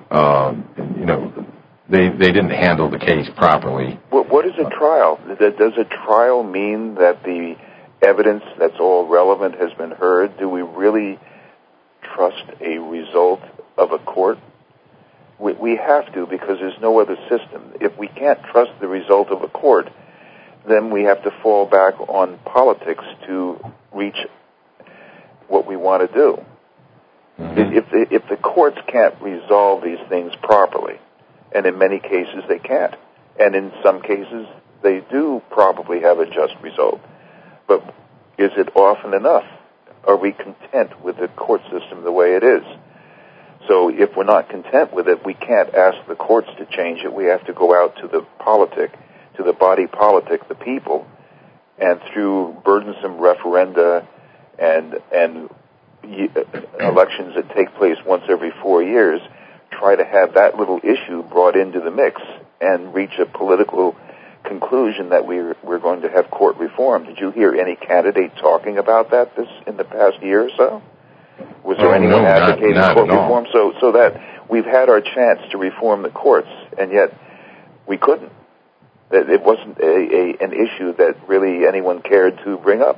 They didn't handle the case properly. What is a trial? Does a trial mean that the evidence that's all relevant has been heard? Do we really trust a result of a court? We have to, because there's no other system. If we can't trust the result of a court, then we have to fall back on politics to reach what we want to do. If the courts can't resolve these things properly, and in many cases they can't, and in some cases they do probably have a just result, but is it often enough? Are we content with the court system the way it is? So if we're not content with it, we can't ask the courts to change it. We have to go out to the politic, to the body politic, the people, and through burdensome referenda and elections that take place once every 4 years, try to have that little issue brought into the mix and reach a political conclusion that we're going to have court reform. Did you hear any candidate talking about that in the past year or so? Was there anyone advocating court reform? So that we've had our chance to reform the courts, and yet we couldn't. It wasn't an issue that really anyone cared to bring up.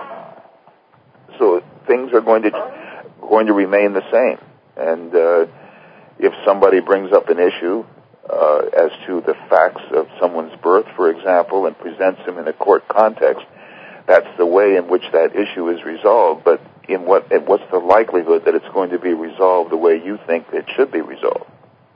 So things are going to remain the same. And if somebody brings up an issue as to the facts of someone's birth, for example, and presents them in a court context, that's the way in which that issue is resolved. But what's the likelihood that it's going to be resolved the way you think it should be resolved?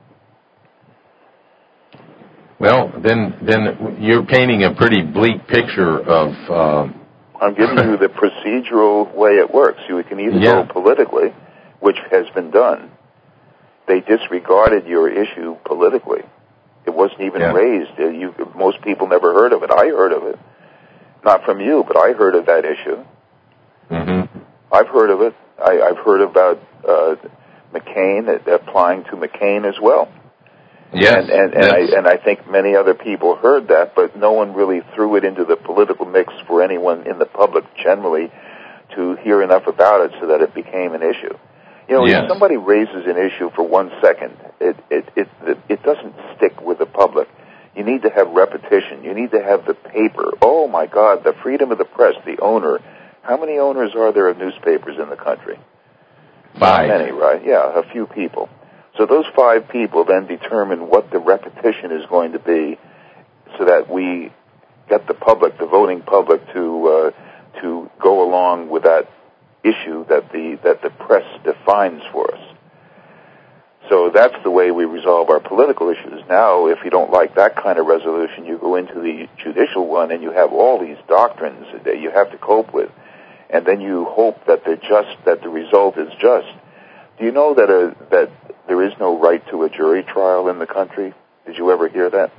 Well, then you're painting a pretty bleak picture of... I'm giving you the procedural way it works. You can either go politically, which has been done. They disregarded your issue politically. It wasn't even raised. Most people never heard of it. I heard of it. Not from you, but I heard of that issue. Mm-hmm. I've heard of it. I've heard about McCain, applying to McCain as well. Yes. And I think many other people heard that, but no one really threw it into the political mix for anyone in the public generally to hear enough about it so that it became an issue. If somebody raises an issue for 1 second, it doesn't stick with the public. You need to have repetition. You need to have the paper. Oh, my God, the freedom of the press, the owner. How many owners are there of newspapers in the country? 5. Not many, right? Yeah, a few people. So those 5 people then determine what the repetition is going to be so that we get the public, the voting public, to go along with that issue that the press defines for us. So that's the way we resolve our political issues. Now, if you don't like that kind of resolution, you go into the judicial one and you have all these doctrines that you have to cope with. and then you hope that the result is just. Do you know that there is no right to a jury trial in the country? Did you ever hear that?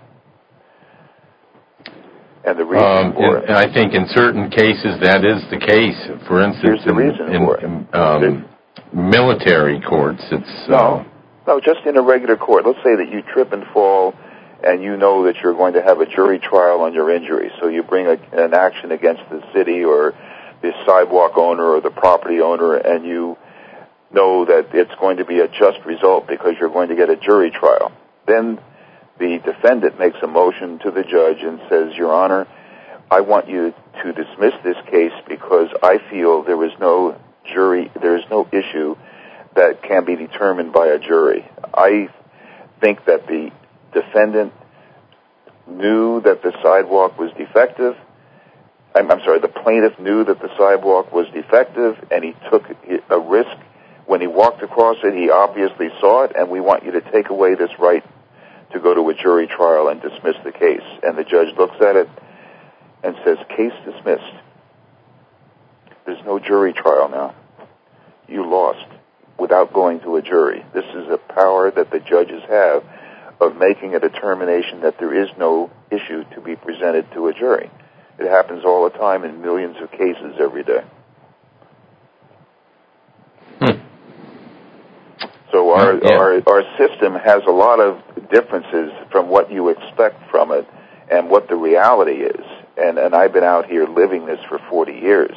And the reason for it. I think in certain cases that is the case. For instance, here's the reason for it. Military courts, it's... No, just in a regular court. Let's say that you trip and fall, and you know that you're going to have a jury trial on your injury. So you bring an action against the city or the sidewalk owner or the property owner, and you know that it's going to be a just result because you're going to get a jury trial. Then the defendant makes a motion to the judge and says, Your Honor, I want you to dismiss this case because I feel there is no issue that can be determined by a jury. I think that the defendant knew that the sidewalk was defective. The plaintiff knew that the sidewalk was defective, and he took a risk. When he walked across it, he obviously saw it, and we want you to take away this right to go to a jury trial and dismiss the case. And the judge looks at it and says, case dismissed. There's no jury trial now. You lost without going to a jury. This is a power that the judges have of making a determination that there is no issue to be presented to a jury. It happens all the time in millions of cases every day. So our system has a lot of differences from what you expect from it and what the reality is. And I've been out here living this for 40 years.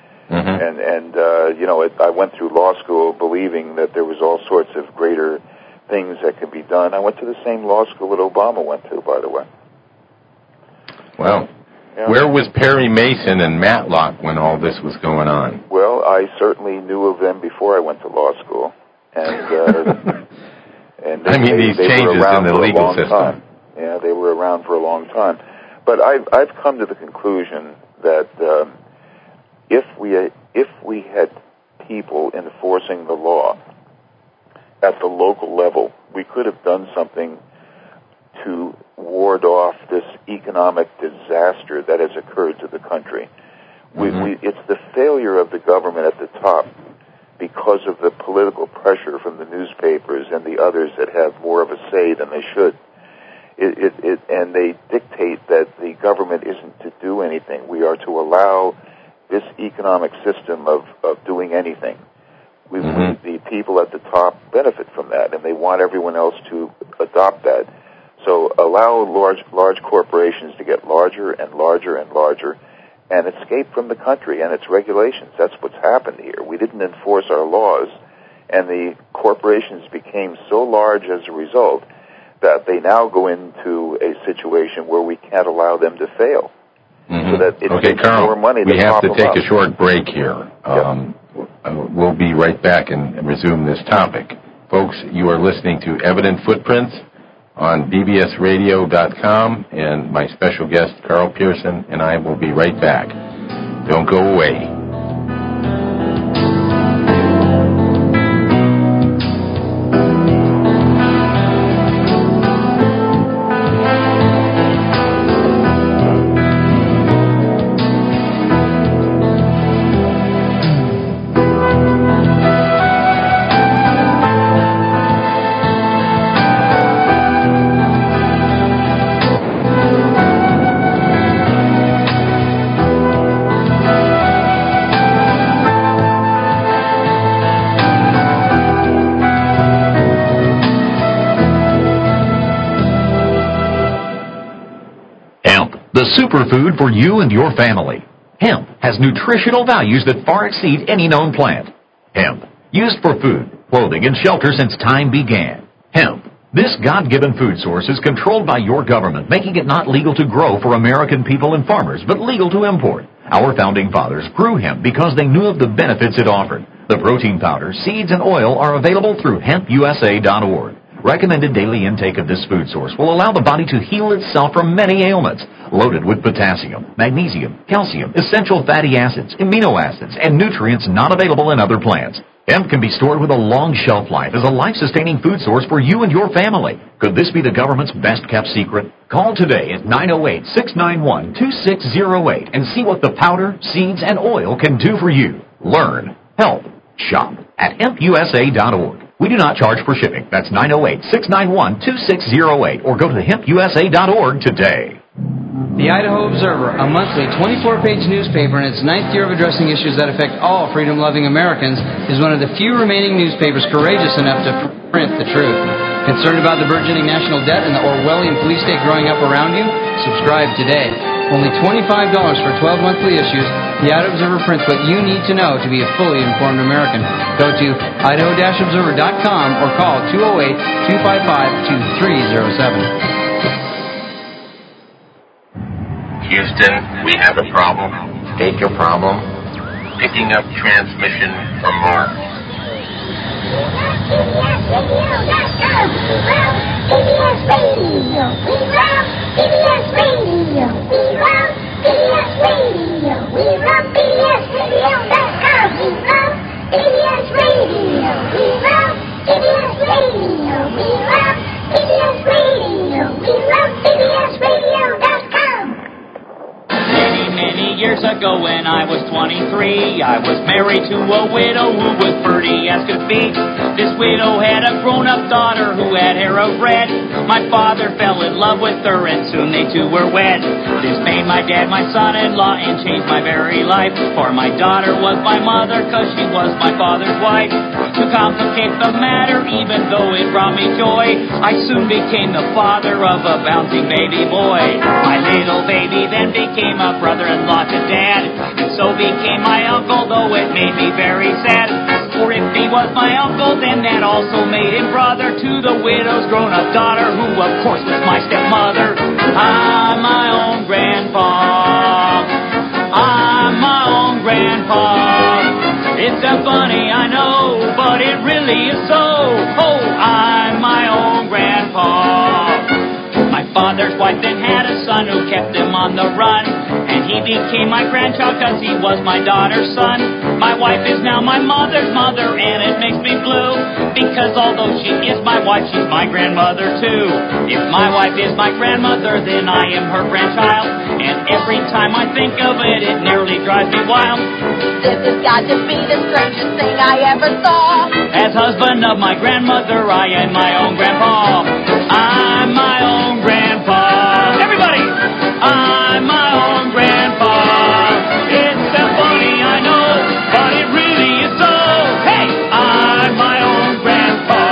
Mm-hmm. I went through law school believing that there was all sorts of greater things that could be done. I went to the same law school that Obama went to, by the way. Wow. Yeah. Where was Perry Mason and Matlock when all this was going on? Well, I certainly knew of them before I went to law school. And these changes in the legal system. Time. Yeah, they were around for a long time. But I've come to the conclusion that if we had people enforcing the law at the local level, we could have done something to ward off this economic disaster that has occurred to the country. It's the failure of the government at the top because of the political pressure from the newspapers and the others that have more of a say than they should. And they dictate that the government isn't to do anything. We are to allow this economic system of doing anything. The people at the top benefit from that, and they want everyone else to adopt that. So allow large corporations to get larger and larger and larger and escape from the country and its regulations. That's what's happened here. We didn't enforce our laws, and the corporations became so large as a result that they now go into a situation where we can't allow them to fail. So that it takes Carl, more money to we have to prop take them a short break here. We'll be right back and resume this topic. Folks, you are listening to Evident Footprints on bbsradio.com, and my special guest, Carl Pearson, and I will be right back. Don't go away. Superfood for you and your family. Hemp has nutritional values that far exceed any known plant. Hemp, used for food, clothing, and shelter since time began. Hemp, this God-given food source is controlled by your government, making it not legal to grow for American people and farmers, but legal to import. Our founding fathers grew hemp because they knew of the benefits it offered. The protein powder, seeds, and oil are available through hempusa.org. Recommended daily intake of this food source will allow the body to heal itself from many ailments. Loaded with potassium, magnesium, calcium, essential fatty acids, amino acids, and nutrients not available in other plants. Hemp can be stored with a long shelf life as a life-sustaining food source for you and your family. Could this be the government's best-kept secret? Call today at 908-691-2608 and see what the powder, seeds, and oil can do for you. Learn, help, shop at hempusa.org. We do not charge for shipping. That's 908-691-2608 or go to hempusa.org today. The Idaho Observer, a monthly 24-page newspaper in its 9th year of addressing issues that affect all freedom-loving Americans, is one of the few remaining newspapers courageous enough to print the truth. Concerned about the burgeoning national debt and the Orwellian police state growing up around you? Subscribe today. Only $25 for 12 monthly issues, the Idaho Observer prints what you need to know to be a fully informed American. Go to idaho-observer.com or call 208-255-2307. Houston, we have a problem. State your problem. Picking up transmission from Mars. Many years ago when I was 23, I was married to a widow who was pretty as could be. This widow had a grown-up daughter who had hair of red. My father fell in love with her and soon they two were wed. This made my dad my son-in-law and changed my very life. For my daughter was my mother cause she was my father's wife. To complicate the matter, even though it brought me joy, I soon became the father of a bouncing baby boy. My little baby then became a brother-in-law to Dad, and so became my uncle, though it made me very sad. For if he was my uncle, then that also made him brother to the widow's grown-up daughter, who of course was my stepmother. I'm my own grandpa. I'm my own grandpa. It's so funny, I know, but it really is so. Oh, I'm my own grandpa. My father's wife then had a son who kept him on the run, and he became my grandchild cause he was my daughter's son. My wife is now my mother's mother, and it makes me blue, because although she is my wife, she's my grandmother too. If my wife is my grandmother, then I am her grandchild, and every time I think of it, it nearly drives me wild. This has got to be the strangest thing I ever saw. As husband of my grandmother, I am my own grandpa. I'm my own grandpa. Everybody! I'm my own grandpa. It's so funny, I know, but it really is so. Hey! I'm my own grandpa.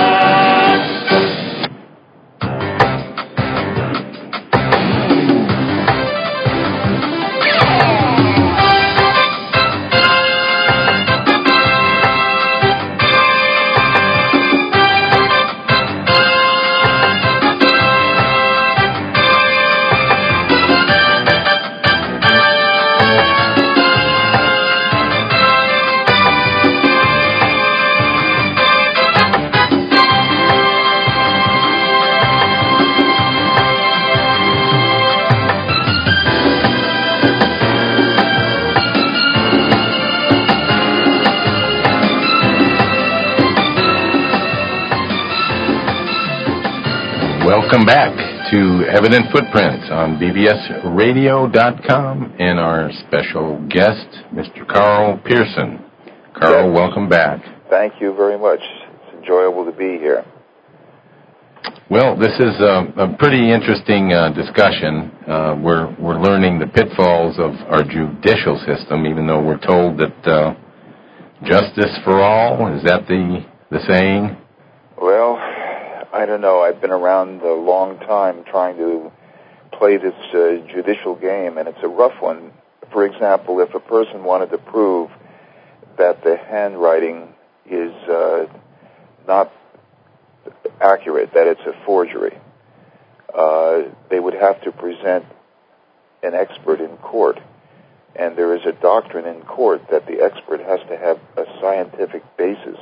Welcome back to Evident Footprints on bbsradio.com and our special guest, Mr. Carl Pearson. Carl, yes. Welcome back. Thank you very much. It's enjoyable to be here. Well, this is a pretty interesting discussion. We're learning the pitfalls of our judicial system, even though we're told that justice for all, is that the saying? Well, I don't know. I've been around a long time trying to play this judicial game, and it's a rough one. For example, if a person wanted to prove that the handwriting is not accurate, that it's a forgery, they would have to present an expert in court. And there is a doctrine in court that the expert has to have a scientific basis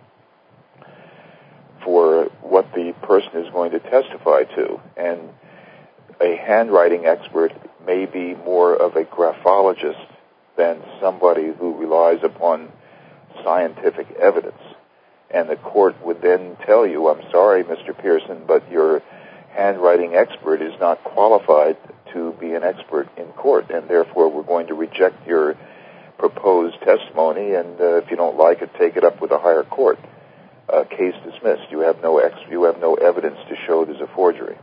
for what the person is going to testify to. And a handwriting expert may be more of a graphologist than somebody who relies upon scientific evidence. And the court would then tell you, I'm sorry, Mr. Pearson, but your handwriting expert is not qualified to be an expert in court, and therefore we're going to reject your proposed testimony, and if you don't like it, take it up with a higher court. Case dismissed. You have no evidence to show there's a forgery.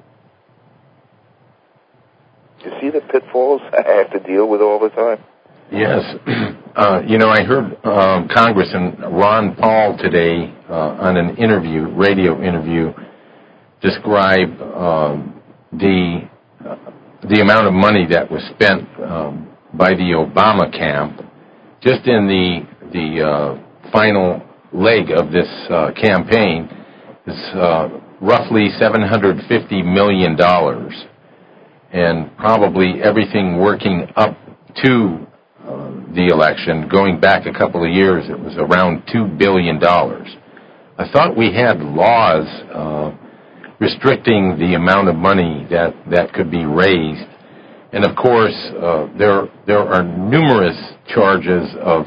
You see the pitfalls I have to deal with all the time? Yes. I heard Congressman Ron Paul today on an radio interview, describe the amount of money that was spent by the Obama camp just in the final leg of this campaign is roughly $750 million, and probably everything working up to the election, going back a couple of years, it was around $2 billion. I thought we had laws restricting the amount of money that could be raised. And of course, there are numerous charges of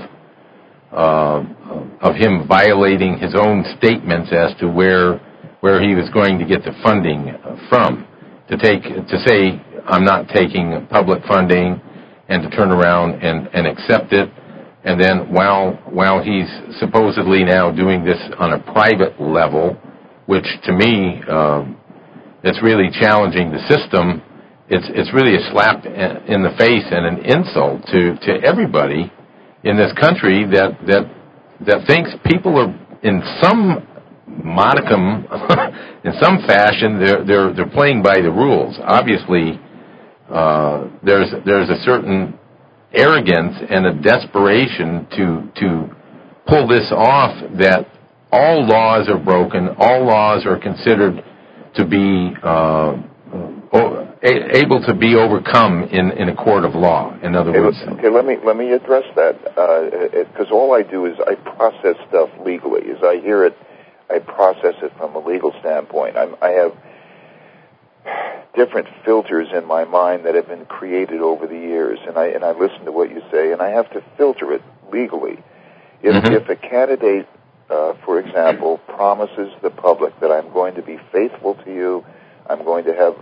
him violating his own statements as to where he was going to get the funding from. To say I'm not taking public funding, and to turn around and accept it, and then while he's supposedly now doing this on a private level, which to me it's really challenging the system. It's really a slap in the face and an insult to everybody in this country that thinks people are in some modicum, in some fashion, they're playing by the rules. Obviously, there's a certain arrogance and a desperation to pull this off, that all laws are broken, all laws are considered to be able to be overcome in a court of law. In other words, okay, let me address that, because all I do is I process stuff legally. As I hear it, I process it from a legal standpoint. I have different filters in my mind that have been created over the years, and I listen to what you say, and I have to filter it legally. If a candidate, for example, promises the public that I'm going to be faithful to you, I'm going to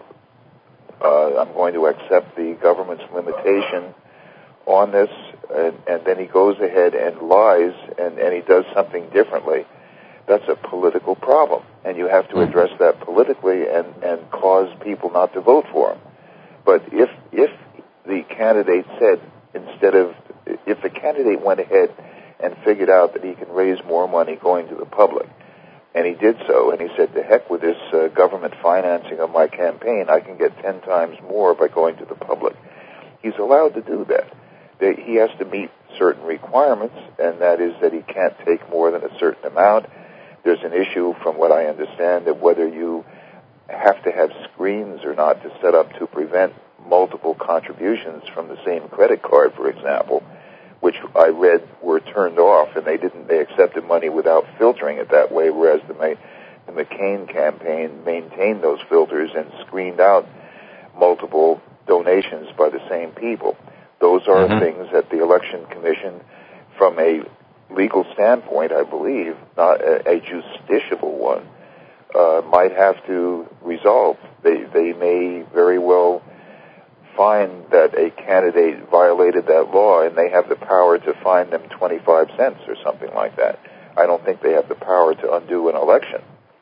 accept the government's limitation on this, and then he goes ahead and lies, and he does something differently, that's a political problem, and you have to address that politically and cause people not to vote for him. But if the candidate said, if the candidate went ahead and figured out that he can raise more money going to the public, and he did so, and he said, to heck with this government financing of my campaign, I can get 10 times more by going to the public. He's allowed to do that. He has to meet certain requirements, and that is that he can't take more than a certain amount. There's an issue, from what I understand, of whether you have to have screens or not to set up to prevent multiple contributions from the same credit card, for example, which I read were turned off, and they accepted money without filtering it that way, whereas the McCain campaign maintained those filters and screened out multiple donations by the same people. Those are things that the Election Commission, from a legal standpoint, I believe, not a justiciable one, might have to resolve. They may very well find that a candidate violated that law, and they have the power to fine them 25 cents or something like that. I don't think they have the power to undo an election.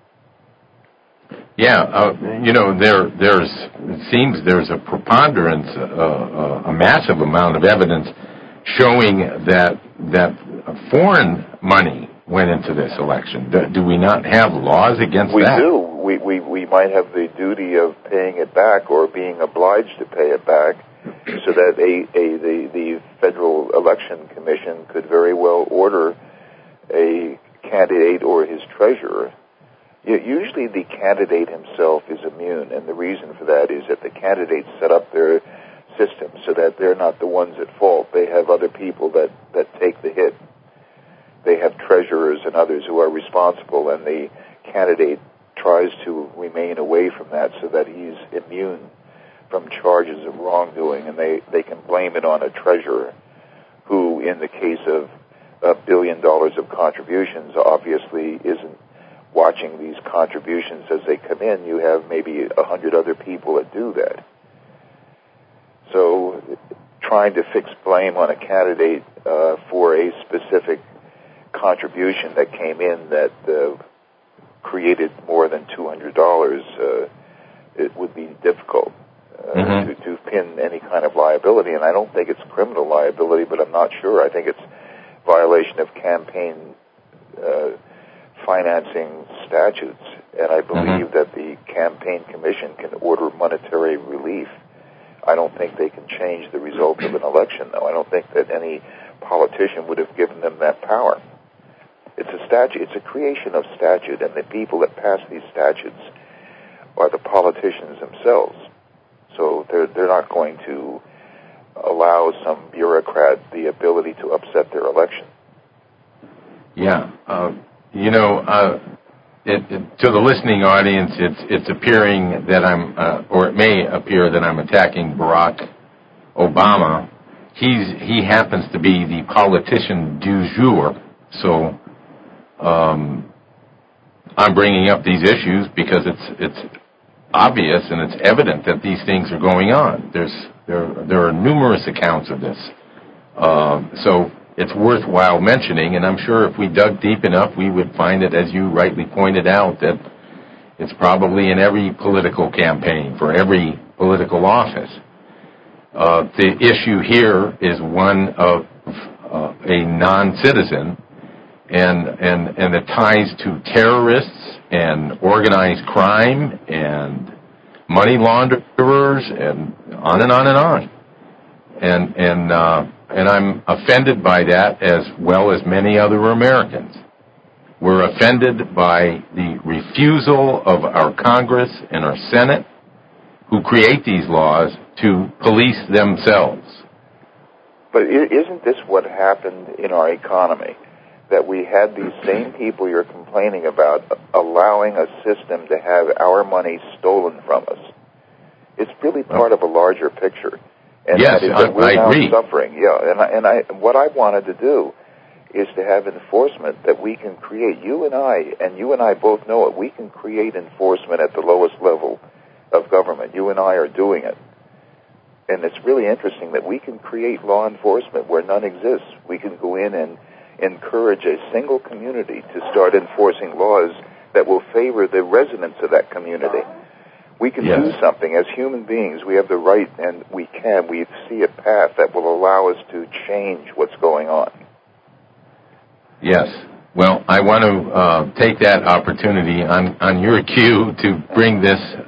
Yeah, it seems there's a preponderance, a massive amount of evidence showing that foreign money went into this election. Do we not have laws against that? We do. We might have the duty of paying it back, or being obliged to pay it back, so that the Federal Election Commission could very well order a candidate or his treasurer. Usually the candidate himself is immune, and the reason for that is that the candidates set up their system so that they're not the ones at fault. They have other people that take the hit. They have treasurers and others who are responsible, and the candidate tries to remain away from that so that he's immune from charges of wrongdoing, and they can blame it on a treasurer who, in the case of $1 billion of contributions, obviously isn't watching these contributions as they come in, you have maybe 100 other people that do that. So trying to fix blame on a candidate for a specific contribution that came in that created more than $200, it would be difficult to pin any kind of liability. And I don't think it's criminal liability, but I'm not sure. I think it's violation of campaign financing statutes. And I believe that the campaign commission can order monetary relief. I don't think they can change the result of an election, though. I don't think that any politician would have given them that power. It's a statute. It's a creation of statute, and the people that pass these statutes are the politicians themselves. So they're not going to allow some bureaucrat the ability to upset their election. Yeah. To the listening audience, it's appearing that or it may appear that I'm attacking Barack Obama. He happens to be the politician du jour, so I'm bringing up these issues because it's obvious and it's evident that these things are going on. There are numerous accounts of this, so it's worthwhile mentioning, and I'm sure if we dug deep enough, we would find it, as you rightly pointed out, that it's probably in every political campaign for every political office. The issue here is one of a non-citizen, and the ties to terrorists and organized crime and money launderers and on and on and on. And I'm offended by that as well as many other Americans. We're offended by the refusal of our Congress and our Senate, who create these laws, to police themselves. But isn't this what happened in our economy? That we had these same people you're complaining about allowing a system to have our money stolen from us. It's really part of a larger picture. And yes, we're now agree. Suffering. Yeah, and what I wanted to do is to have enforcement that we can create. You and I both know it. We can create enforcement at the lowest level of government. You and I are doing it. And it's really interesting that we can create law enforcement where none exists. We can go in and encourage a single community to start enforcing laws that will favor the residents of that community. We can do something. As human beings, we have the right, and we see a path that will allow us to change what's going on. Yes. Well, I want to take that opportunity on your cue to bring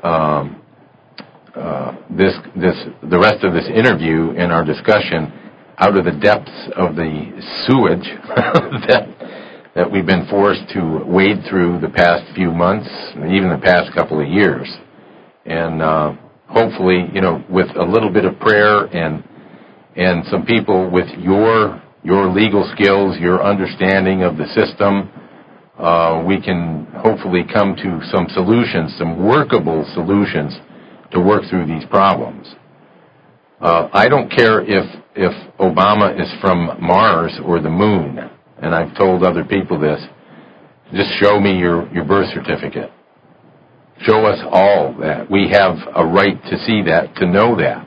the rest of this interview and our discussion out of the depths of the sewage that we've been forced to wade through the past few months, even the past couple of years. And hopefully, with a little bit of prayer and some people with your legal skills, your understanding of the system, we can hopefully come to some solutions, some workable solutions to work through these problems. I don't care if Obama is from Mars or the moon, and I've told other people this. Just show me your birth certificate. Show us all that. We have a right to see that, to know that.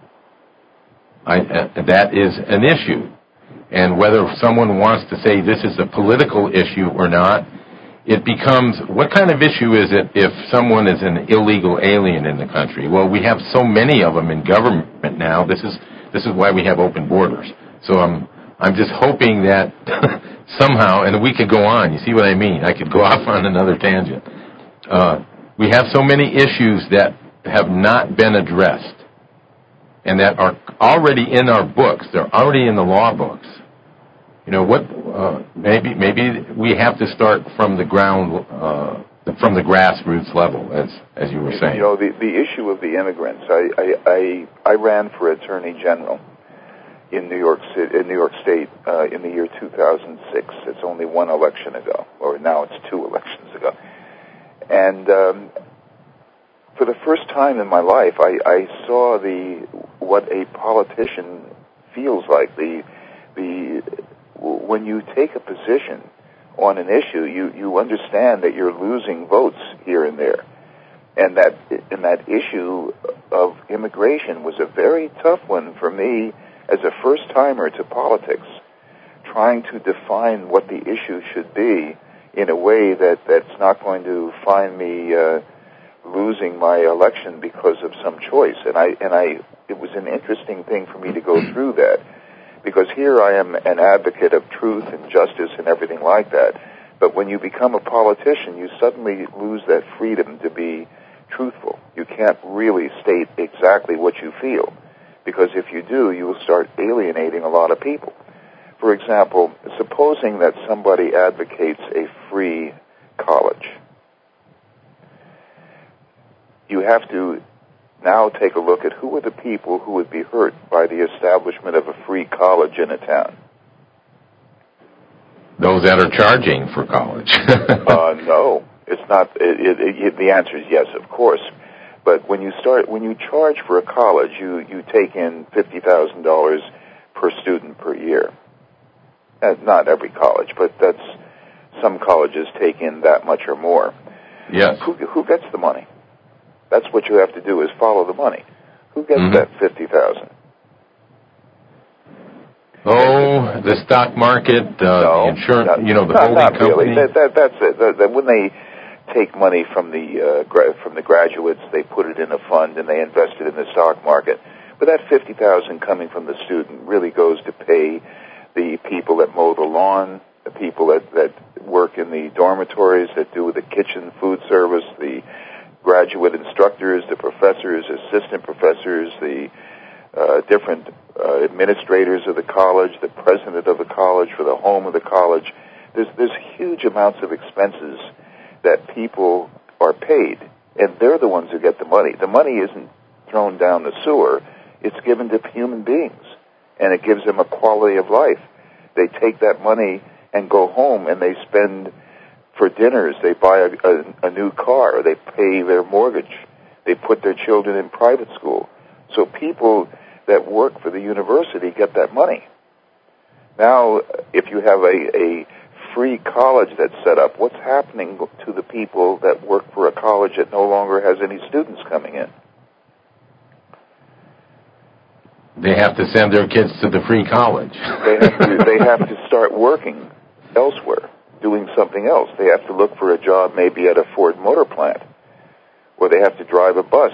That is an issue. And whether someone wants to say this is a political issue or not, it becomes, what kind of issue is it if someone is an illegal alien in the country? Well, we have so many of them in government now. This is why we have open borders. So I'm just hoping that somehow, and we could go on. You see what I mean? I could go off on another tangent. We have so many issues that have not been addressed and that are already in our books. They're already in the law books. Maybe we have to start from the ground, from the grassroots level, as you were saying. The issue of the immigrants. I ran for Attorney General in New York State, in the year 2006. It's only one election ago, or now it's two elections ago. And for the first time in my life, I saw what a politician feels like. When you take a position on an issue, you understand that you're losing votes here and there. And that issue of immigration was a very tough one for me as a first-timer to politics, trying to define what the issue should be in a way that's not going to find me losing my election because of some choice. It was an interesting thing for me to go through that, because here I am an advocate of truth and justice and everything like that. But when you become a politician, you suddenly lose that freedom to be truthful. You can't really state exactly what you feel, because if you do, you will start alienating a lot of people. For example, supposing that somebody advocates a free college, you have to now take a look at who are the people who would be hurt by the establishment of a free college in a town. Those that are charging for college. No, it's not. The answer is yes, of course. But when you charge for a college, you take in $50,000 per student per year. Not every college, but some colleges take in that much or more. Yes. Who gets the money? That's what you have to do, is follow the money. Who gets that $50,000? Oh, the stock market, the insurance, the holding company. Really. That's it. When they take money from the graduates, they put it in a fund and they invest it in the stock market. But that $50,000 coming from the student really goes to pay the people that mow the lawn, the people that work in the dormitories, that do the kitchen food service, the graduate instructors, the professors, assistant professors, the different administrators of the college, the president of the college, for the home of the college. There's huge amounts of expenses that people are paid, and they're the ones who get the money. The money isn't thrown down the sewer. It's given to human beings, and it gives them a quality of life. They take that money and go home, and they spend for dinners. They buy a new car. They pay their mortgage. They put their children in private school. So people that work for the university get that money. Now, if you have a free college that's set up, what's happening to the people that work for a college that no longer has any students coming in? They have to send their kids to the free college. They have to start working elsewhere, doing something else. They have to look for a job maybe at a Ford Motor Plant, or they have to drive a bus.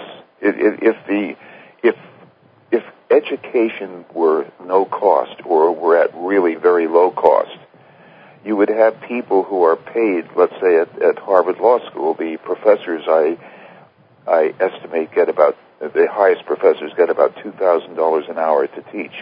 If education were no cost, or were at really very low cost, you would have people who are paid, let's say at Harvard Law School, the professors I estimate get about, the highest professors get about $2,000 an hour to teach.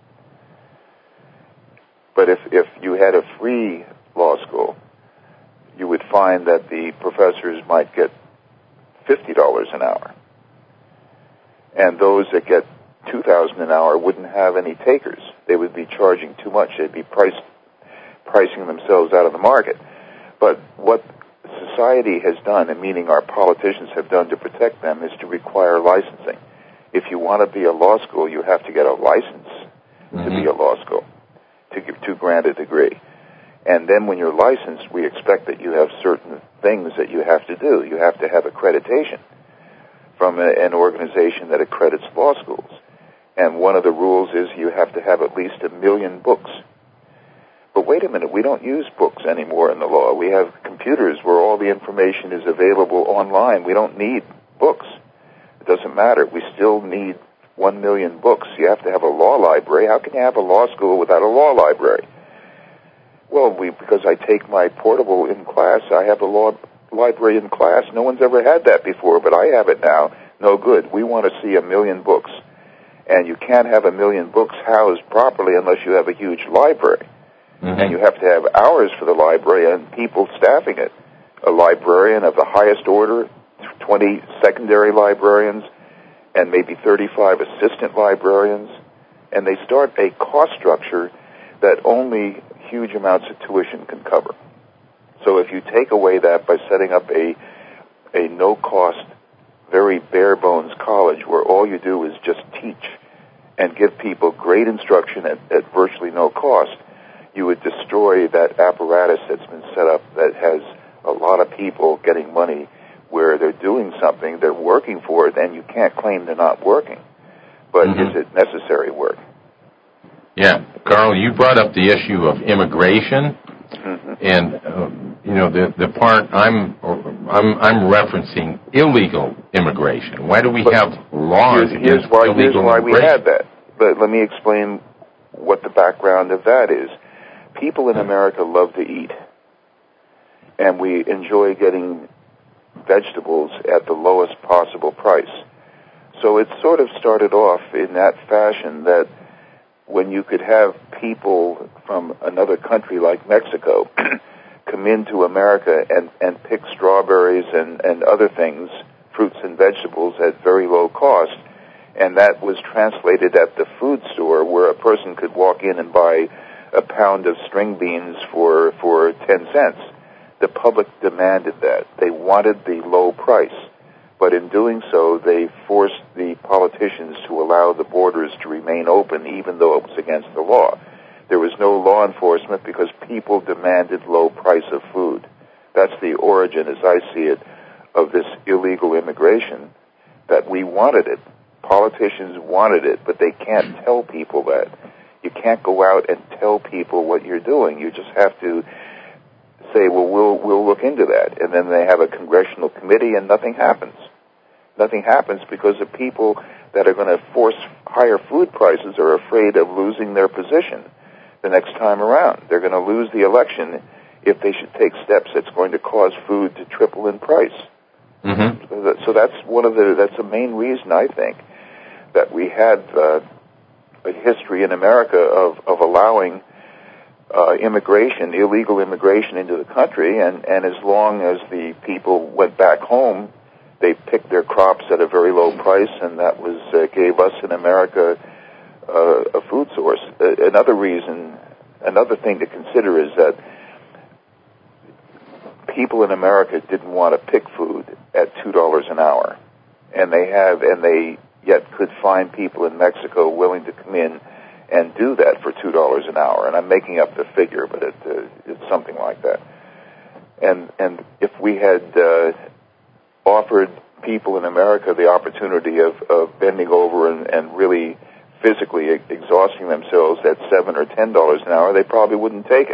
But if you had a free law school, you would find that the professors might get $50 an hour. And those that get $2,000 an hour wouldn't have any takers. They would be charging too much. They'd be pricing themselves out of the market. But what society has done, and meaning our politicians have done to protect them, is to require licensing. If you want to be a law school, you have to get a license to be a law school, to grant a degree. And then when you're licensed, we expect that you have certain things that you have to do. You have to have accreditation from an organization that accredits law schools. And one of the rules is you have to have at least 1 million books. But wait a minute, we don't use books anymore in the law. We have computers where all the information is available online. We don't need books. It doesn't matter. We still need 1 million books. You have to have a law library. How can you have a law school without a law library? Well, because I take my portable in class, I have a law library in class. No one's ever had that before, but I have it now. No good. We want to see 1 million books. And you can't have 1 million books housed properly unless you have a huge library. And you have to have hours for the library and people staffing it. A librarian of the highest order, 20 secondary librarians, and maybe 35 assistant librarians. And they start a cost structure that only huge amounts of tuition can cover. So if you take away that by setting up a no-cost, very bare-bones college where all you do is just teach and give people great instruction at virtually no cost, you would destroy that apparatus that's been set up that has a lot of people getting money where they're doing something, they're working for it, and you can't claim they're not working. But is it necessary work? Yeah, Carl, you brought up the issue of immigration, and the part I'm referencing illegal immigration. Why do we have laws against illegal immigration? Here's why we had that. But let me explain what the background of that is. People in America love to eat, and we enjoy getting vegetables at the lowest possible price. So it sort of started off in that fashion that when you could have people from another country like Mexico come into America and pick strawberries and other things, fruits and vegetables at very low cost, and that was translated at the food store where a person could walk in and buy a pound of string beans for 10 cents. The public demanded that. They wanted the low price. But in doing so, they forced the politicians to allow the borders to remain open even though it was against the law. There was no law enforcement because people demanded low price of food. That's the origin, as I see it, of this illegal immigration, that we wanted it. Politicians wanted it, but they can't tell people that. You can't go out and tell people what you're doing. You just have to say, well, we'll look into that. And then they have a congressional committee and nothing happens. Nothing happens because the people that are going to force higher food prices are afraid of losing their position the next time around. They're going to lose the election if they should take steps that's going to cause food to triple in price. Mm-hmm. So that's that's the main reason, I think, that we had a history in America of allowing immigration, illegal immigration into the country, and as long as the people went back home, they picked their crops at a very low price, and that was gave us in America a food source. Another thing to consider is that people in America didn't want to pick food at $2 an hour, and they yet could find people in Mexico willing to come in and do that for $2 an hour. And I'm making up the figure, but it's something like that. And if we had offered people in America the opportunity of bending over and really physically exhausting themselves at $7 or $10 an hour, they probably wouldn't take it.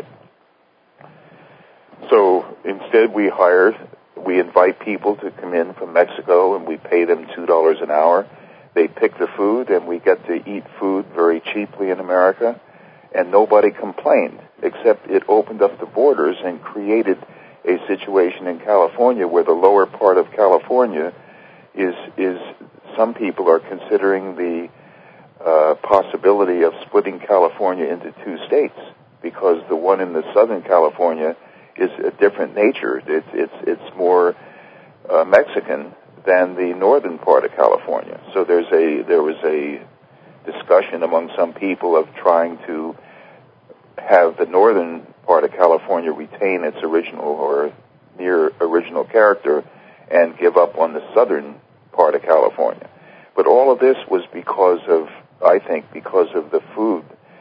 So instead we invite people to come in from Mexico and we pay them $2 an hour. They pick the food and we get to eat food very cheaply in America, and nobody complained, except it opened up the borders and created a situation in California where the lower part of California is some people are considering the possibility of splitting California into two states, because the one in the Southern California is a different nature. It's more Mexican than the northern part of California. So there was a discussion among some people of trying to have the northern part of California retain its original or near original character and give up on the southern part of California. But all of this was because of the food.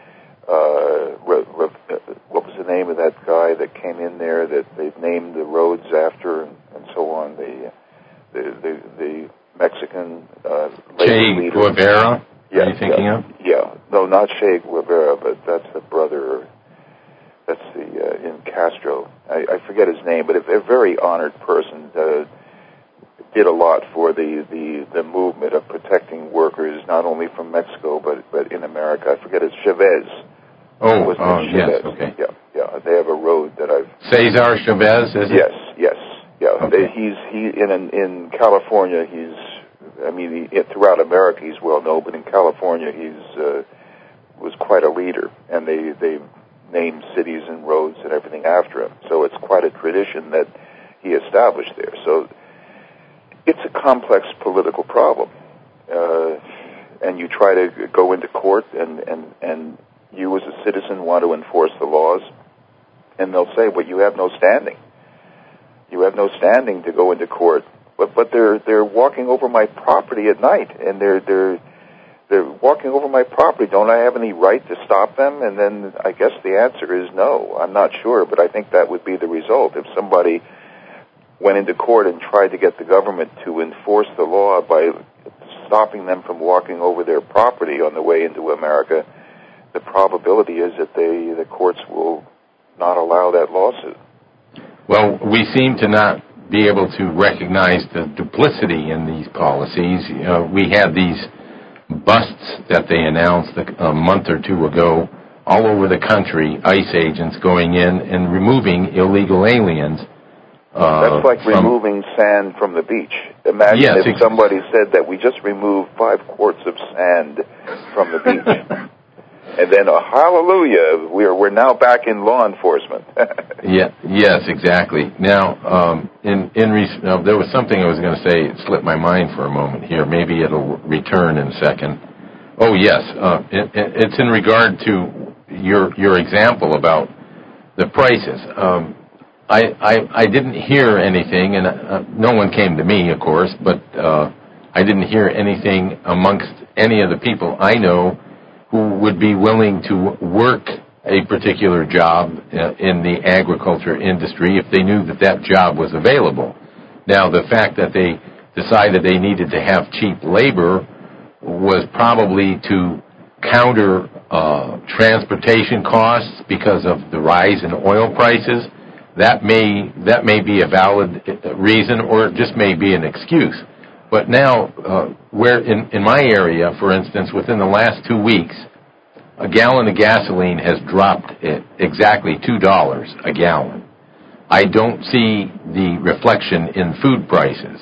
What was the name of that guy that came in there that they've named the roads after and so on? The Mexican Che Guevara? Yeah, are you thinking of? Yeah. No, not Che Guevara, but that's the brother. That's in Castro. I forget his name, but a very honored person. Did a lot for the movement of protecting workers, not only from Mexico but in America. I forget it's Chavez. Chavez. Yes, okay. Yeah. They have a road that I've. Cesar Chavez, is it? Yes. Yeah. Okay. In California. Throughout America he's well known, but in California was quite a leader, and they named cities and roads and everything after him. So it's quite a tradition that he established there. So it's a complex political problem, and you try to go into court, and you as a citizen want to enforce the laws, and they'll say, "Well, you have no standing. You have no standing to go into court." But they're walking over my property at night, and they're they're walking over my property. Don't I have any right to stop them? And then I guess the answer is no. I'm not sure, but I think that would be the result. If somebody went into court and tried to get the government to enforce the law by stopping them from walking over their property on the way into America, the probability is that the courts will not allow that lawsuit. Well, we seem to not be able to recognize the duplicity in these policies. We had these busts that they announced a month or two ago all over the country, ICE agents going in and removing illegal aliens. That's like removing sand from the beach. Imagine if somebody said that we just removed 5 quarts of sand from the beach. And then, hallelujah, we're now back in law enforcement. Yes, exactly. Now, there was something I was going to say. It slipped my mind for a moment here. Maybe it'll return in a second. Oh, yes. It's in regard to your example about the prices. I didn't hear anything, and no one came to me, of course, but I didn't hear anything amongst any of the people I know who would be willing to work a particular job in the agriculture industry if they knew that that job was available. Now, the fact that they decided they needed to have cheap labor was probably to counter transportation costs because of the rise in oil prices. That may be a valid reason, or it just may be an excuse. But now, where in my area, for instance, within the last 2 weeks, a gallon of gasoline has dropped exactly $2 a gallon. I don't see the reflection in food prices.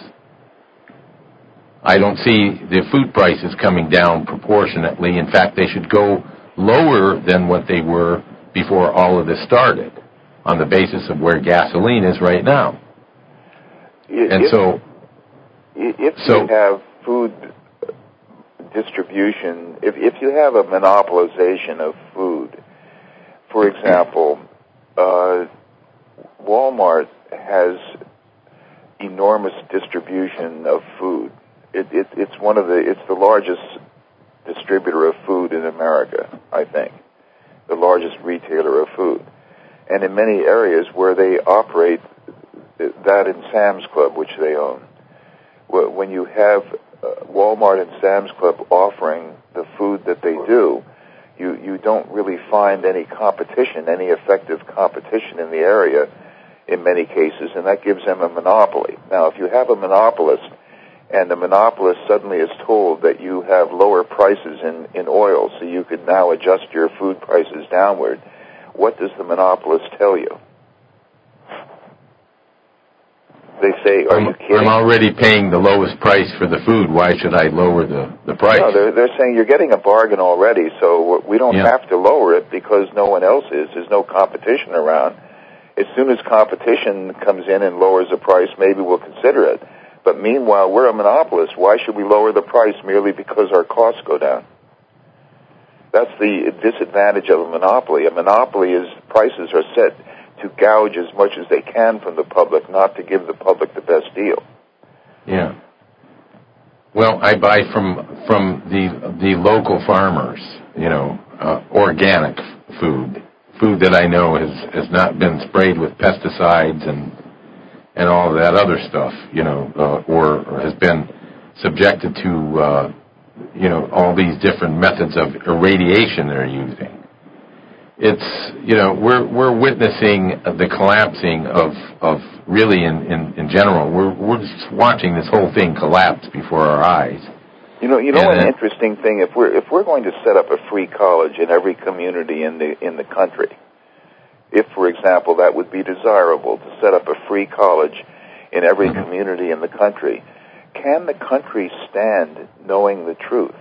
I don't see the food prices coming down proportionately. In fact, they should go lower than what they were before all of this started, on the basis of where gasoline is right now. If you have food distribution, if you have a monopolization of food, for example, Walmart has enormous distribution of food. It's the largest distributor of food in America, I think, the largest retailer of food. And in many areas where they operate, that in Sam's Club, which they own, when you have Walmart and Sam's Club offering the food that they do, you don't really find any competition, any effective competition in the area in many cases, and that gives them a monopoly. Now, if you have a monopolist, and the monopolist suddenly is told that you have lower prices in oil, so you could now adjust your food prices downward, what does the monopolist tell you? They say, are you kidding? I'm already paying the lowest price for the food. Why should I lower the price? No, they're saying you're getting a bargain already, so we don't have to lower it because no one else is. There's no competition around. As soon as competition comes in and lowers the price, maybe we'll consider it. But meanwhile, we're a monopolist. Why should we lower the price merely because our costs go down? That's the disadvantage of a monopoly. A monopoly is prices are set to gouge as much as they can from the public, not to give the public the best deal. Yeah. Well, I buy from the local farmers, organic food that I know has not been sprayed with pesticides and all of that other stuff, or has been subjected to, all these different methods of irradiation they're using. It's, we're witnessing the collapsing of really in general. We're just watching this whole thing collapse before our eyes. An interesting thing, if we're going to set up a free college in every community in the country, if, for example, that would be desirable to set up a free college in every community in the country, can the country stand knowing the truth?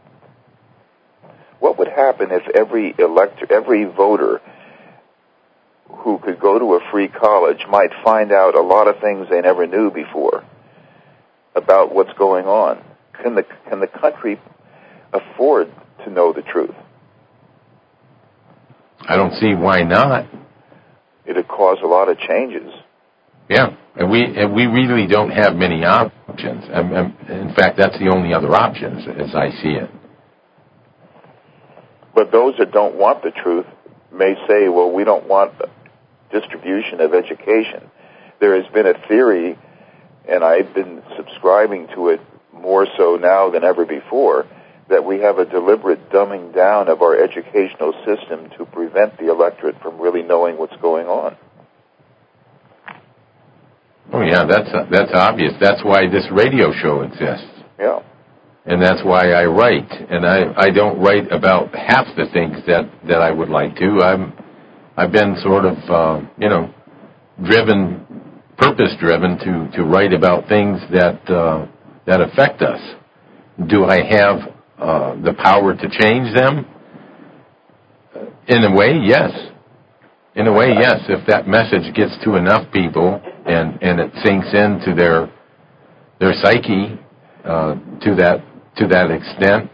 What would happen if every voter who could go to a free college might find out a lot of things they never knew before about what's going on? Can the country afford to know the truth? I don't see why not. It'd cause a lot of changes. Yeah, and we really don't have many options. In fact, that's the only other option, as I see it. But those that don't want the truth may say, well, we don't want distribution of education. There has been a theory, and I've been subscribing to it more so now than ever before, that we have a deliberate dumbing down of our educational system to prevent the electorate from really knowing what's going on. Oh yeah, that's obvious. That's why this radio show exists. Yeah. And that's why I write. And I don't write about half the things that I would like to. I've been sort of purpose-driven to write about things that affect us. Do I have the power to change them? In a way, yes. In a way, yes. If that message gets to enough people and it sinks into their psyche to that extent,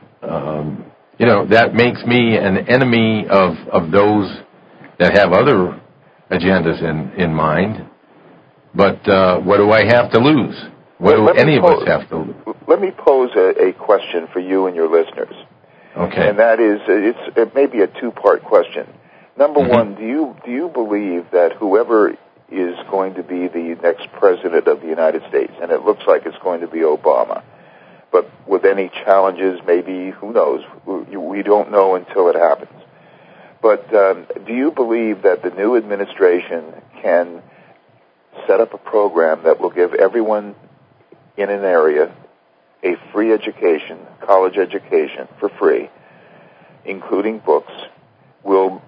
that makes me an enemy of those that have other agendas in mind. But what do I have to lose? What do any of us have to lose? Let me pose a question for you and your listeners. Okay. And that is, it may be a two-part question. Number one, do you believe that whoever is going to be the next president of the United States, and it looks like it's going to be Obama, but with any challenges, maybe, who knows, we don't know until it happens. But do you believe that the new administration can set up a program that will give everyone in an area a free education, college education for free, including books, will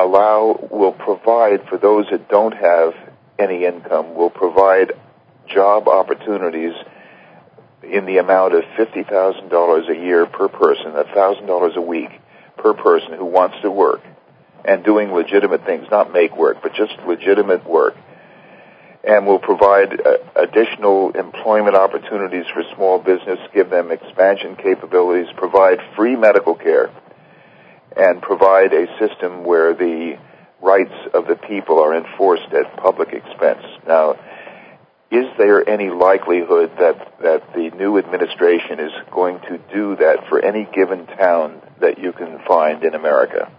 provide for those that don't have any income, will provide job opportunities in the amount of $50,000 a year per person, $1,000 a week per person who wants to work and doing legitimate things, not make work, but just legitimate work, and will provide additional employment opportunities for small business, give them expansion capabilities, provide free medical care, and provide a system where the rights of the people are enforced at public expense. Now, is there any likelihood that the new administration is going to do that for any given town that you can find in America?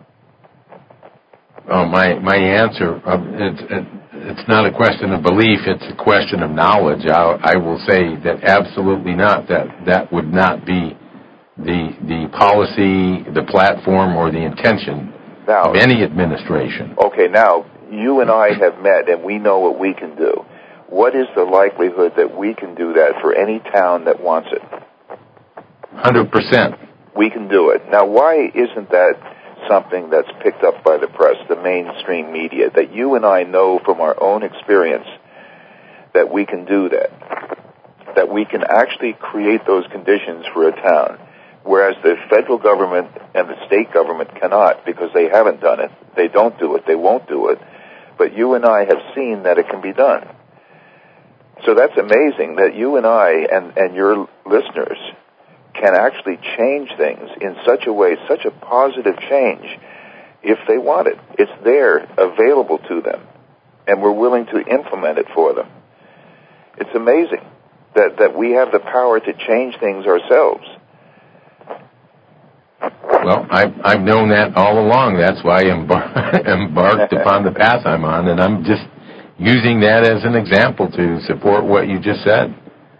Oh, my answer, it's not a question of belief, it's a question of knowledge. I will say that absolutely not, that would not be the policy, the platform, or the intention of any administration. Okay, now, you and I have met, and we know what we can do. What is the likelihood that we can do that for any town that wants it? 100%. We can do it. Now, why isn't that something that's picked up by the press, the mainstream media, that you and I know from our own experience that we can do that we can actually create those conditions for a town, whereas the federal government and the state government cannot because they haven't done it. They don't do it. They won't do it. But you and I have seen that it can be done. So that's amazing that you and I and your listeners can actually change things in such a way, such a positive change, if they want it. It's there, available to them, and we're willing to implement it for them. It's amazing that we have the power to change things ourselves. Well, I've known that all along. That's why I embarked upon the path I'm on, and I'm just using that as an example to support what you just said.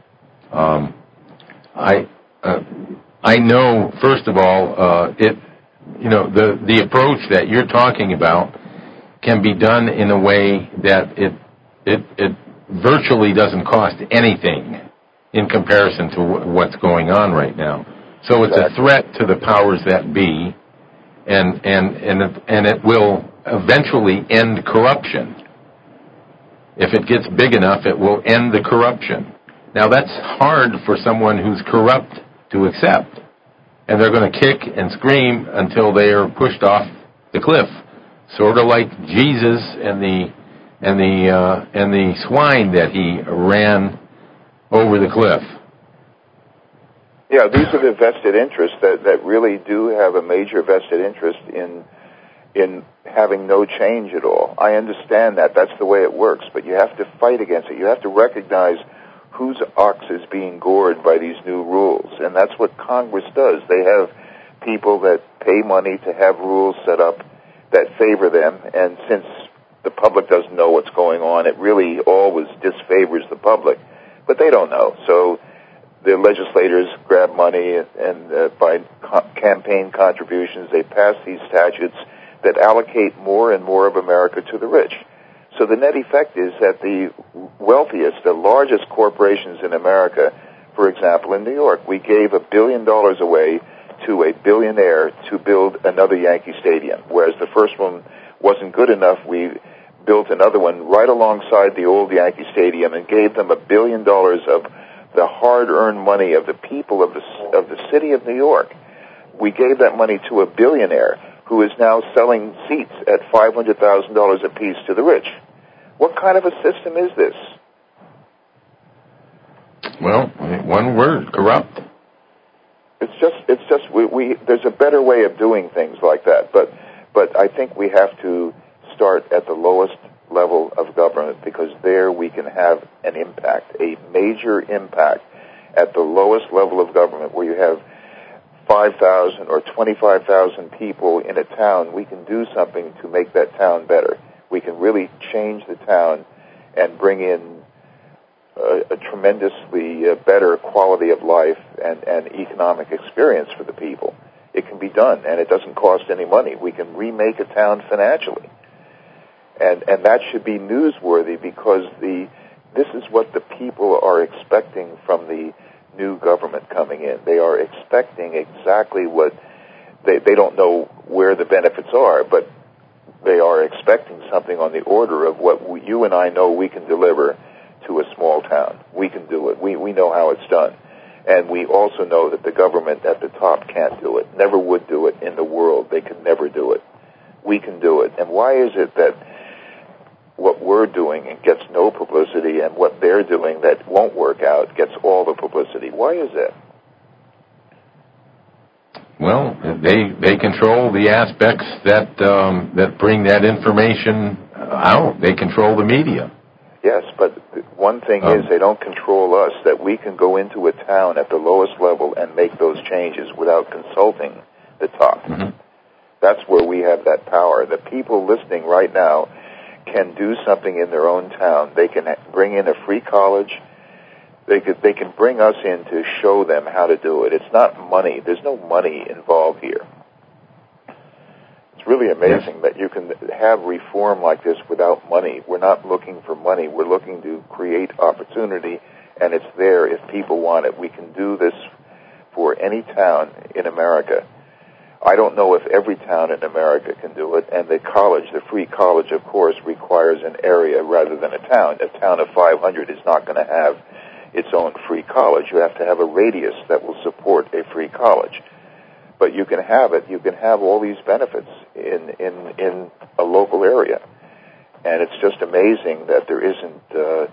I know, first of all, the approach that you're talking about can be done in a way that it virtually doesn't cost anything in comparison to what's going on right now. So it's a threat to the powers that be, and it will eventually end corruption. If it gets big enough, it will end the corruption. Now, that's hard for someone who's corrupt to accept, and they're going to kick and scream until they are pushed off the cliff, sort of like Jesus and the swine that he ran over the cliff. Yeah, these are the vested interests that really do have a major vested interest in having no change at all. I understand that. That's the way it works, but you have to fight against it. You have to recognize whose ox is being gored by these new rules, and that's what Congress does. They have people that pay money to have rules set up that favor them, and since the public doesn't know what's going on, it really always disfavors the public. But they don't know, so the legislators grab money and by campaign contributions, they pass these statutes that allocate more and more of America to the rich. So the net effect is that the wealthiest, the largest corporations in America, for example, in New York, we gave $1 billion away to a billionaire to build another Yankee Stadium, whereas the first one wasn't good enough. We built another one right alongside the old Yankee Stadium and gave them $1 billion of the hard-earned money of the people of the city of New York. We gave that money to a billionaire who is now selling seats at $500,000 apiece to the rich. What kind of a system is this? Well, one word, corrupt. It's just there's a better way of doing things like that, but I think we have to start at the lowest level of government, because there we can have an impact, a major impact at the lowest level of government, where you have 5,000 or 25,000 people in a town. We can do something to make that town better. We can really change the town and bring in a tremendously better quality of life and economic experience for the people. It can be done, and it doesn't cost any money. We can remake a town financially. And that should be newsworthy, because this is what the people are expecting from the new government coming in. They are expecting exactly what they don't know where the benefits are, but they are expecting something on the order of what you and I know we can deliver to a small town. We can do it. We know how it's done. And we also know that the government at the top can't do it, never would do it in the world. They could never do it. We can do it. And why is it that what we're doing gets no publicity, and what they're doing that won't work out gets all the publicity? Why is that? Well, they control the aspects that bring that information out. They control the media. Yes, but one thing is they don't control us, that we can go into a town at the lowest level and make those changes without consulting the top. Mm-hmm. That's where we have that power. The people listening right now can do something in their own town. They can bring in a free college. They can bring us in to show them how to do it. It's not money. There's no money involved here. It's really amazing that you can have reform like this without money. We're not looking for money. We're looking to create opportunity, and it's there if people want it. We can do this for any town in America. I don't know if every town in America can do it, and the college, the free college, of course, requires an area rather than a town. A town of 500 is not going to have its own free college. You have to have a radius that will support a free college. But you can have it. You can have all these benefits in a local area. And it's just amazing that there isn't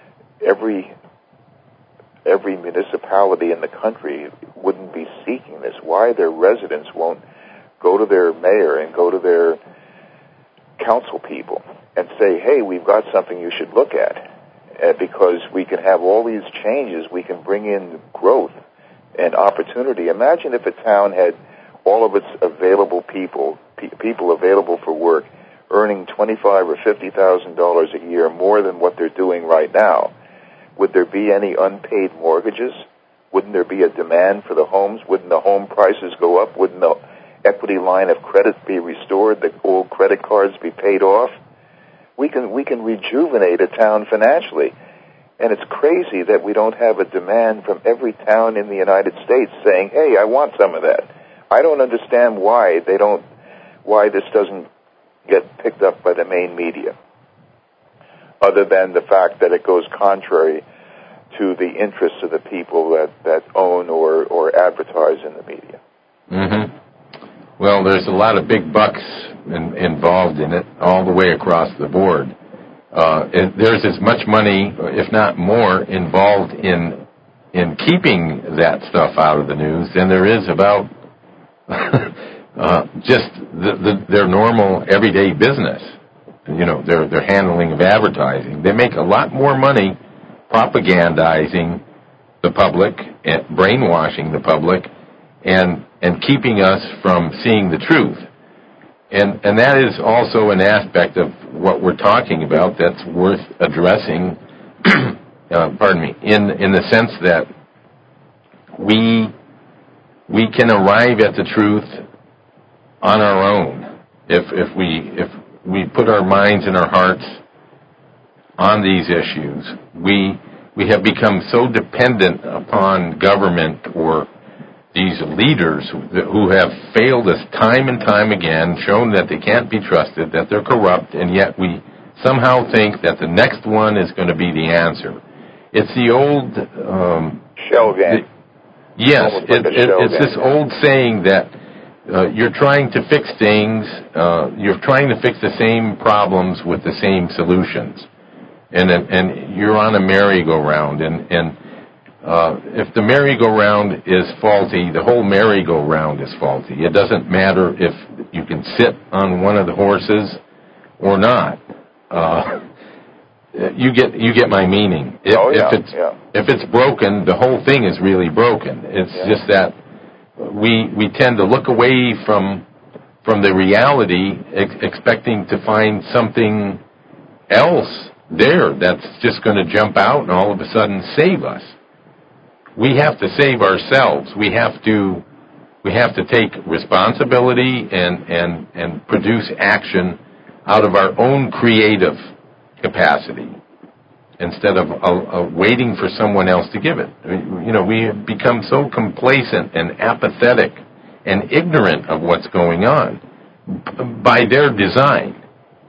every municipality in the country wouldn't be seeking this. Why their residents won't go to their mayor and go to their council people and say, hey, we've got something you should look at. Because we can have all these changes, we can bring in growth and opportunity. Imagine if a town had all of its available people available for work, earning $25,000 or $50,000 a year more than what they're doing right now. Would there be any unpaid mortgages? Wouldn't there be a demand for the homes? Wouldn't the home prices go up? Wouldn't the equity line of credit be restored? The old credit cards be paid off? We can rejuvenate a town financially. And it's crazy that we don't have a demand from every town in the United States saying, hey, I want some of that. I don't understand why this doesn't get picked up by the main media, other than the fact that it goes contrary to the interests of the people that own or advertise in the media. Mm-hmm. Well, there's a lot of big bucks involved in it all the way across the board. There's as much money, if not more, involved in keeping that stuff out of the news than there is about just their normal everyday business. You know, their handling of advertising. They make a lot more money propagandizing the public, brainwashing the public, and keeping us from seeing the truth. And that is also an aspect of what we're talking about that's worth addressing, pardon me, in the sense that we can arrive at the truth on our own if we put our minds and our hearts on these issues. We have become so dependent upon government or these leaders who have failed us time and time again, shown that they can't be trusted, that they're corrupt, and yet we somehow think that the next one is going to be the answer. It's the old shell game. Yes, it's this old saying that you're trying to fix things, you're trying to fix the same problems with the same solutions, and you're on a merry-go-round, and if the merry-go-round is faulty, the whole merry-go-round is faulty. It doesn't matter if you can sit on one of the horses or not. You get my meaning. If it's broken, the whole thing is really broken. It's just that we tend to look away from the reality, expecting to find something else there that's just going to jump out and all of a sudden save us. We have to save ourselves. We have to take responsibility and produce action out of our own creative capacity instead of waiting for someone else to give it. We have become so complacent and apathetic and ignorant of what's going on by their design.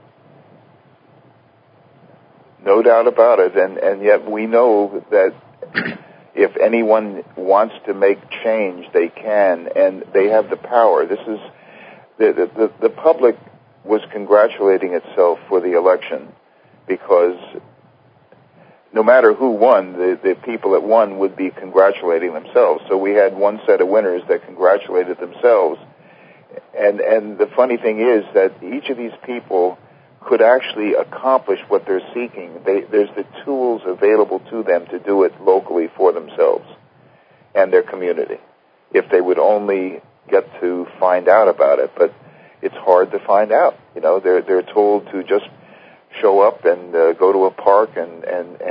No doubt about it, and yet we know that if anyone wants to make change, they can, and they have the power. This is the public was congratulating itself for the election because no matter who won, the people that won would be congratulating themselves. So we had one set of winners that congratulated themselves. And the funny thing is that each of these people could actually accomplish what they're seeking. There's the tools available to them to do it locally for themselves and their community, if they would only get to find out about it. But it's hard to find out. They're told to just show up and go to a park and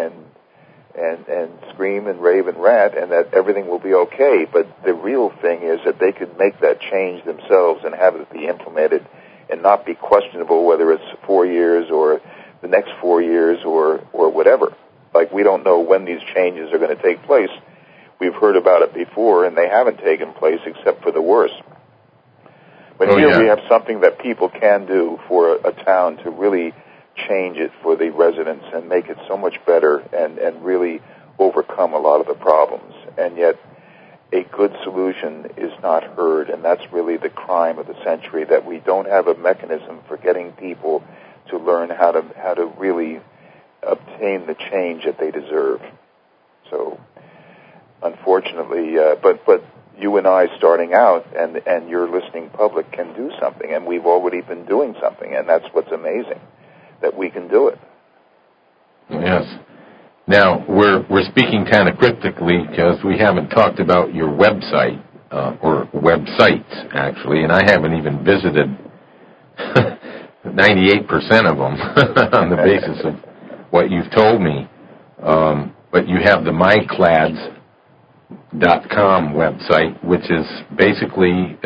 scream and rave and rant, and that everything will be okay. But the real thing is that they could make that change themselves and have it be implemented and not be questionable whether it's 4 years or the next 4 years or whatever. Like, we don't know when these changes are going to take place. We've heard about it before, and they haven't taken place except for the worst. But here we have something that people can do for a town to really change it for the residents and make it so much better and really overcome a lot of the problems. And yet a good solution is not heard, and that's really the crime of the century, that we don't have a mechanism for getting people to learn how to really obtain the change that they deserve. So, unfortunately, but you and I starting out and your listening public can do something, and we've already been doing something, and that's what's amazing, that we can do it. Yes. Now, we're speaking kind of cryptically because we haven't talked about your website, or websites, actually, and I haven't even visited 98% of them on the basis of what you've told me. But you have the myclads.com website, which is basically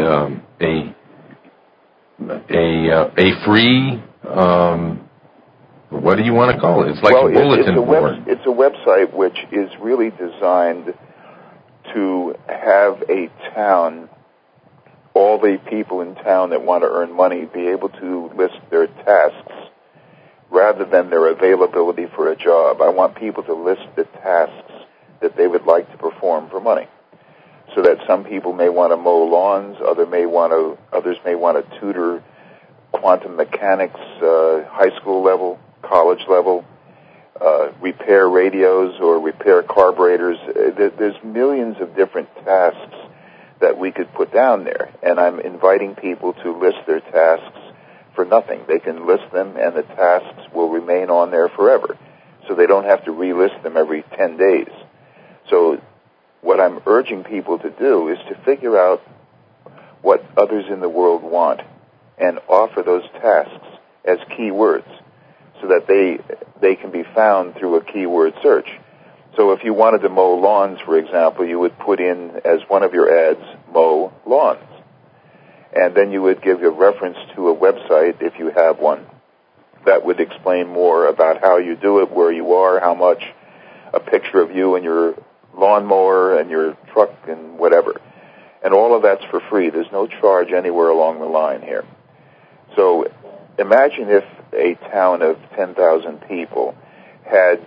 a free... what do you want to call it? It's like a bulletin board. It's a website which is really designed to have a town, all the people in town that want to earn money, be able to list their tasks rather than their availability for a job. I want people to list the tasks that they would like to perform for money. So that some people may want to mow lawns, others may want to tutor quantum mechanics, high school level, college level, repair radios or repair carburetors. There's millions of different tasks that we could put down there, and I'm inviting people to list their tasks for nothing. They can list them, and the tasks will remain on there forever, so they don't have to relist them every 10 days. So what I'm urging people to do is to figure out what others in the world want and offer those tasks as keywords so that they can be found through a keyword search. So if you wanted to mow lawns, for example, you would put in as one of your ads, mow lawns. And then you would give a reference to a website, if you have one, that would explain more about how you do it, where you are, how much, a picture of you and your lawnmower and your truck and whatever. And all of that's for free. There's no charge anywhere along the line here. So imagine if a town of 10,000 people had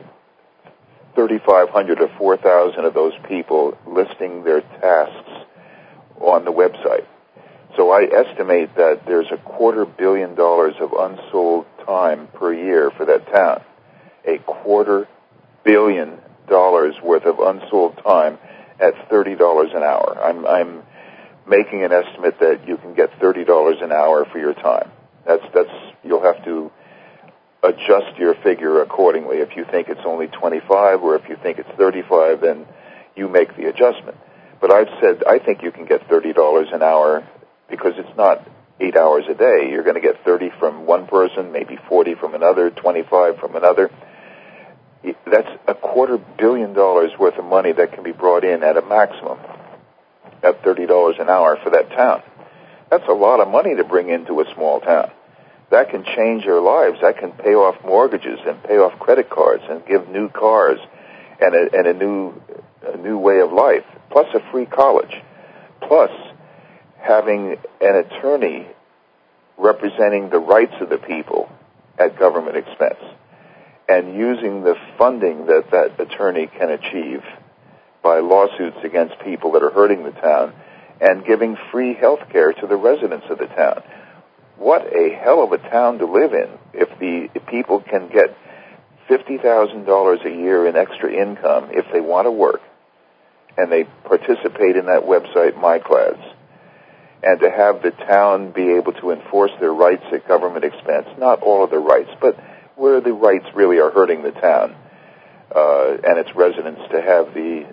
3,500 or 4,000 of those people listing their tasks on the website. So I estimate that there's $250 million of unsold time per year for that town. $250 million worth of unsold time at $30 an hour. I'm making an estimate that you can get $30 an hour for your time. That's you'll have to adjust your figure accordingly. If you think it's only 25 or if you think it's 35, then you make the adjustment. But I've said I think you can get $30 an hour because it's not 8 hours a day. You're going to get 30 from one person, maybe 40 from another, 25 from another. That's $250 million worth of money that can be brought in at a maximum at $30 an hour for that town. That's a lot of money to bring into a small town. That can change their lives. That can pay off mortgages and pay off credit cards and give new cars and a new way of life, plus a free college, plus having an attorney representing the rights of the people at government expense and using the funding that that attorney can achieve by lawsuits against people that are hurting the town and giving free health care to the residents of the town. What a hell of a town to live in if the people can get $50,000 a year in extra income if they want to work and they participate in that website, MyClads, and to have the town be able to enforce their rights at government expense, not all of the rights, but where the rights really are hurting the town and its residents, to have the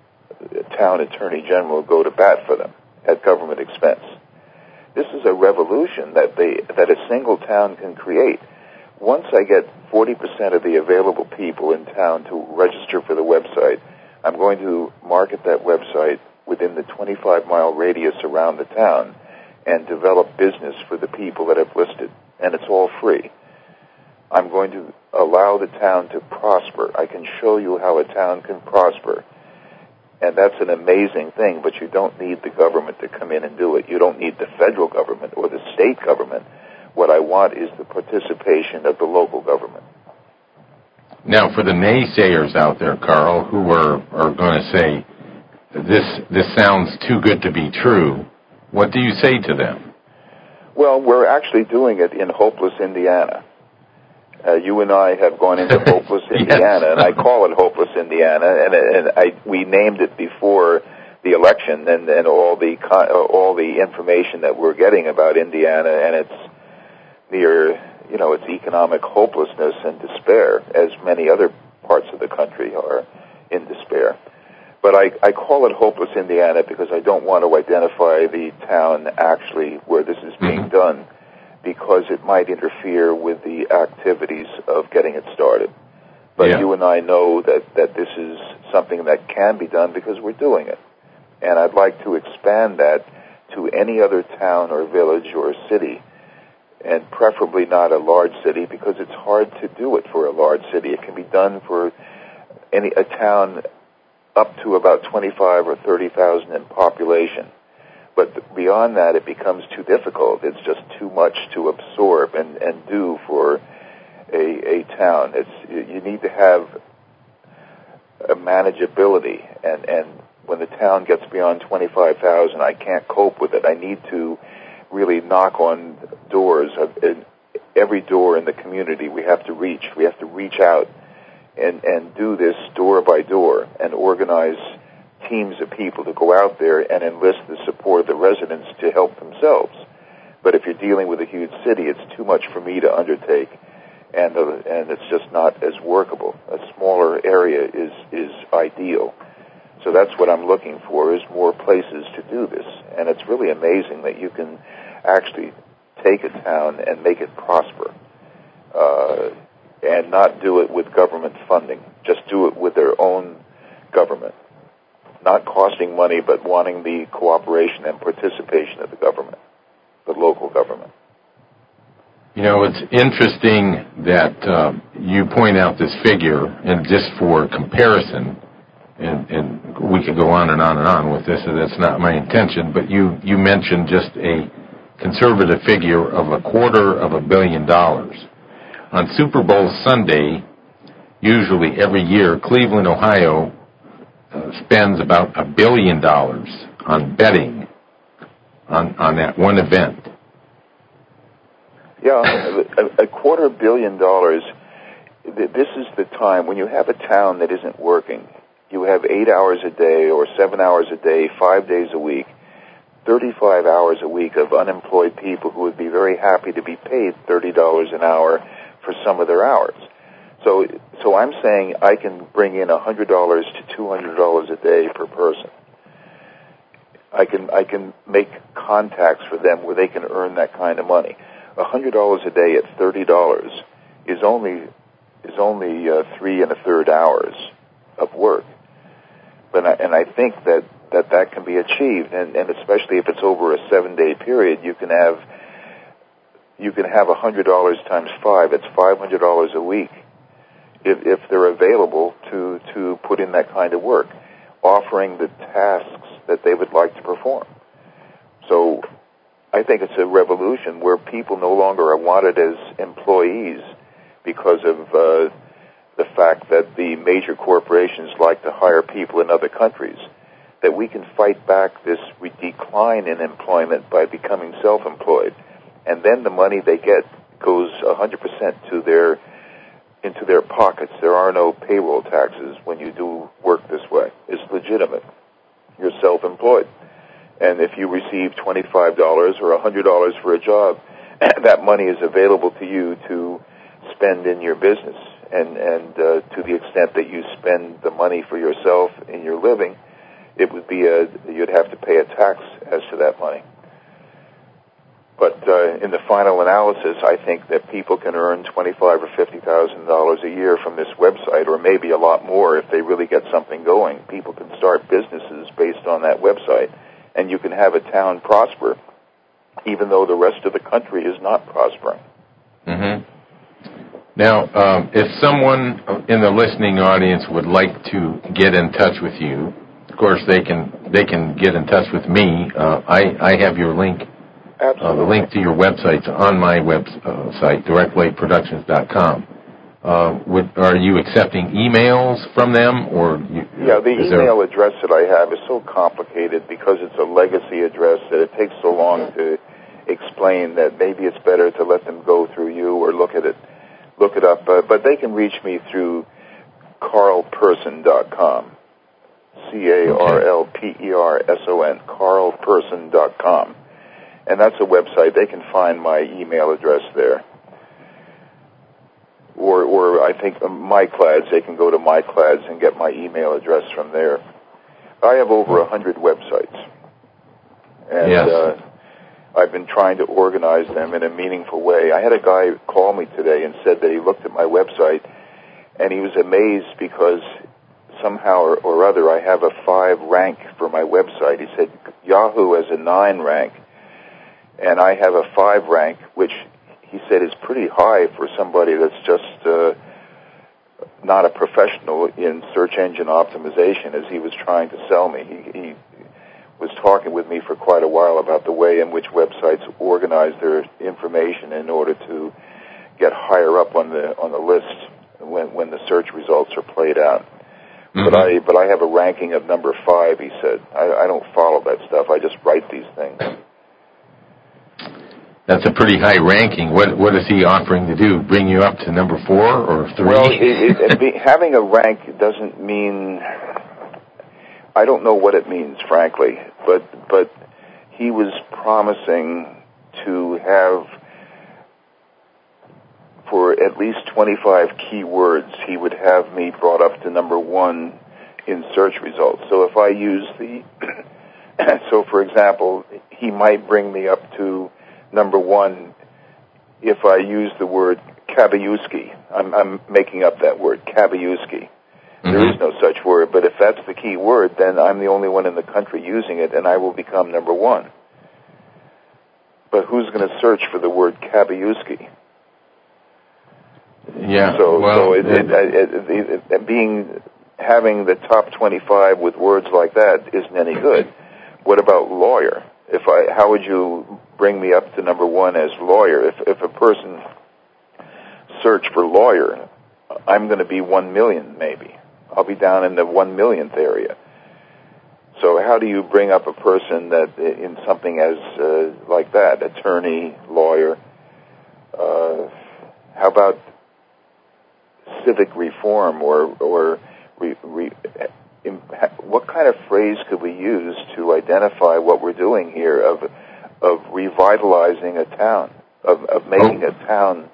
town attorney general go to bat for them at government expense. This is a revolution that a single town can create. Once I get 40% of the available people in town to register for the website, I'm going to market that website within the 25-mile radius around the town and develop business for the people that have listed, and it's all free. I'm going to allow the town to prosper. I can show you how a town can prosper, and that's an amazing thing, but you don't need the government to come in and do it. You don't need the federal government or the state government. What I want is the participation of the local government. Now, for the naysayers out there, Carl, who are going to say, this sounds too good to be true, what do you say to them? Well, we're actually doing it in Hopeless, Indiana. You and I have gone into Hopeless, Indiana, and I call it Hopeless, Indiana, and we named it before the election, and all the information that we're getting about Indiana and its near, its economic hopelessness and despair, as many other parts of the country are in despair. But I call it Hopeless, Indiana, because I don't want to identify the town actually where this is being done, because it might interfere with the activities of getting it started. But you and I know that this is something that can be done because we're doing it. And I'd like to expand that to any other town or village or city, and preferably not a large city, because it's hard to do it for a large city. It can be done for a town up to about 25 or 30,000 in population. But beyond that, it becomes too difficult. It's just too much to absorb and do for a town. You need to have a manageability, and when the town gets beyond 25,000, I can't cope with it. I need to really knock on doors. Every door in the community we have to reach. We have to reach out and do this door by door and organize teams of people to go out there and enlist the support of the residents to help themselves. But if you're dealing with a huge city, it's too much for me to undertake, and it's just not as workable. A smaller area is ideal. So that's what I'm looking for, is more places to do this. And it's really amazing that you can actually take a town and make it prosper, and not do it with government funding. Just do it with their own government. Not costing money, but wanting the cooperation and participation of the government, the local government. You know, it's interesting that you point out this figure, and just for comparison, and we could go on and on and on with this, and that's not my intention, but you mentioned just a conservative figure of $250 million. On Super Bowl Sunday, usually every year, Cleveland, Ohio, spends about $1 billion on betting on that one event. Yeah, $250 million. This is the time when you have a town that isn't working. You have 8 hours a day or 7 hours a day, 5 days a week, 35 hours a week of unemployed people who would be very happy to be paid $30 an hour for some of their hours. So I'm saying I can bring in $100 to $200 a day per person. I can make contacts for them where they can earn that kind of money. $100 a day at $30 is only 3 1/3 hours of work. But I think that can be achieved, and especially if it's over a 7-day period, you can have $100 times 5. It's $500 a week if they're available to put in that kind of work, offering the tasks that they would like to perform. So I think it's a revolution where people no longer are wanted as employees because of the fact that the major corporations like to hire people in other countries, that we can fight back this decline in employment by becoming self-employed. And then the money they get goes 100% into their pockets. There are no payroll taxes when you do work this way. It's legitimate. You're self-employed. And if you receive $25 or $100 for a job, that money is available to you to spend in your business. And to the extent that you spend the money for yourself in your living, it would be you'd have to pay a tax as to that money. But in the final analysis, I think that people can earn $25,000 or $50,000 a year from this website, or maybe a lot more if they really get something going. People can start businesses based on that website, and you can have a town prosper, even though the rest of the country is not prospering. Mm-hmm. Now, if someone in the listening audience would like to get in touch with you, of course they can get in touch with me. I have your link. Absolutely. The link to your website's on my website, directlateproductions.com. Are you accepting emails from them, or? Yeah, the email address that I have is so complicated because it's a legacy address that it takes so long to explain that maybe it's better to let them go through you or look it up. But they can reach me through carlperson.com. CarlPerson, carlperson.com. And that's a website. They can find my email address there. Or I think MyClads, they can go to MyClads and get my email address from there. I have over 100 websites. And yes. I've been trying to organize them in a meaningful way. I had a guy call me today and said that he looked at my website and he was amazed because somehow or other I have a 5 rank for my website. He said Yahoo has a 9 rank. And I have a 5 rank, which he said is pretty high for somebody that's just not a professional in search engine optimization, as he was trying to sell me. He was talking with me for quite a while about the way in which websites organize their information in order to get higher up on the list when the search results are played out. Mm-hmm. But I have a ranking of number 5, he said. I don't follow that stuff. I just write these things. That's a pretty high ranking. What is he offering to do? Bring you up to number 4 or 3? Well, having a rank doesn't mean... I don't know what it means, frankly. But he was promising to have, for at least 25 keywords, he would have me brought up to number 1 in search results. So if I use so for example, he might bring me up to number 1 if I use the word Kabayuski. I'm making up that word, Kabayuski. Mm-hmm. There is no such word, but if that's the key word, then I'm the only one in the country using it, and I will become number 1. But who's going to search for the word Kabayuski? Yeah. So having the top 25 with words like that isn't any good. What about lawyer? How would you bring me up to number 1 as lawyer? If a person search for lawyer, I'm going to be 1 million maybe. I'll be down in the 1 millionth area. So how do you bring up a person that in something as like that, attorney, lawyer? How about civic reform or what kind of phrase could we use to identify what we're doing here of revitalizing a town, of making a town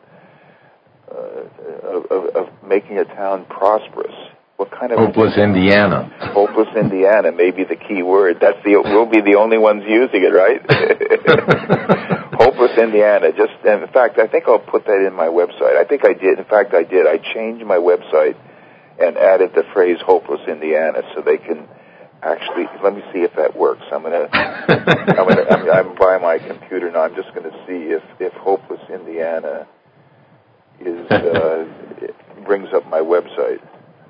of making a town prosperous? What kind of Hopeless Indiana? Hopeless Indiana may be the key word. We'll be the only ones using it, right? Hopeless Indiana. In fact, I think I'll put that in my website. I think I did. In fact, I did. I changed my website and added the phrase Hopeless Indiana so they can actually. Let me see if that works. I'm by my computer now. I'm just going to see if Hopeless Indiana brings up my website.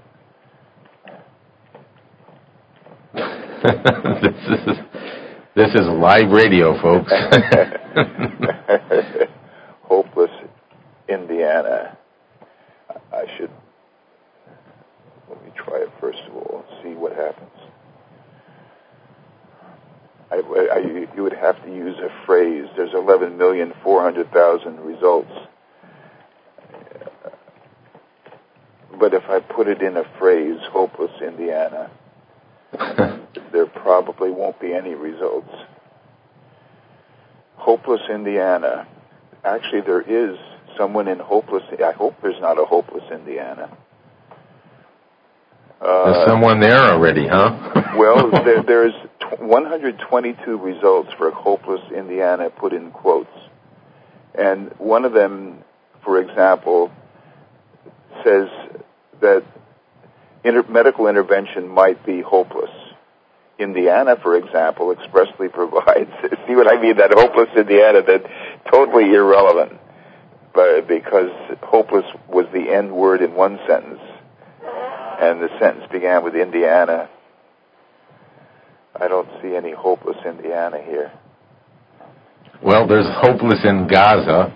This is live radio, folks. Hopeless Indiana. Let me try it first of all and see what happens. You would have to use a phrase. There's 11,400,000 results. But if I put it in a phrase, Hopeless Indiana, there probably won't be any results. Hopeless Indiana. Actually, there is someone in Hopeless. I hope there's not a Hopeless Indiana. There's someone there already, huh? Well, there's 122 results for Hopeless Indiana put in quotes. And one of them, for example, says that medical intervention might be hopeless. Indiana, for example, expressly provides, see what I mean, that Hopeless Indiana, that totally irrelevant, but because hopeless was the end word in one sentence, and the sentence began with Indiana. I don't see any Hopeless Indiana here. Well, there's Hopeless in Gaza.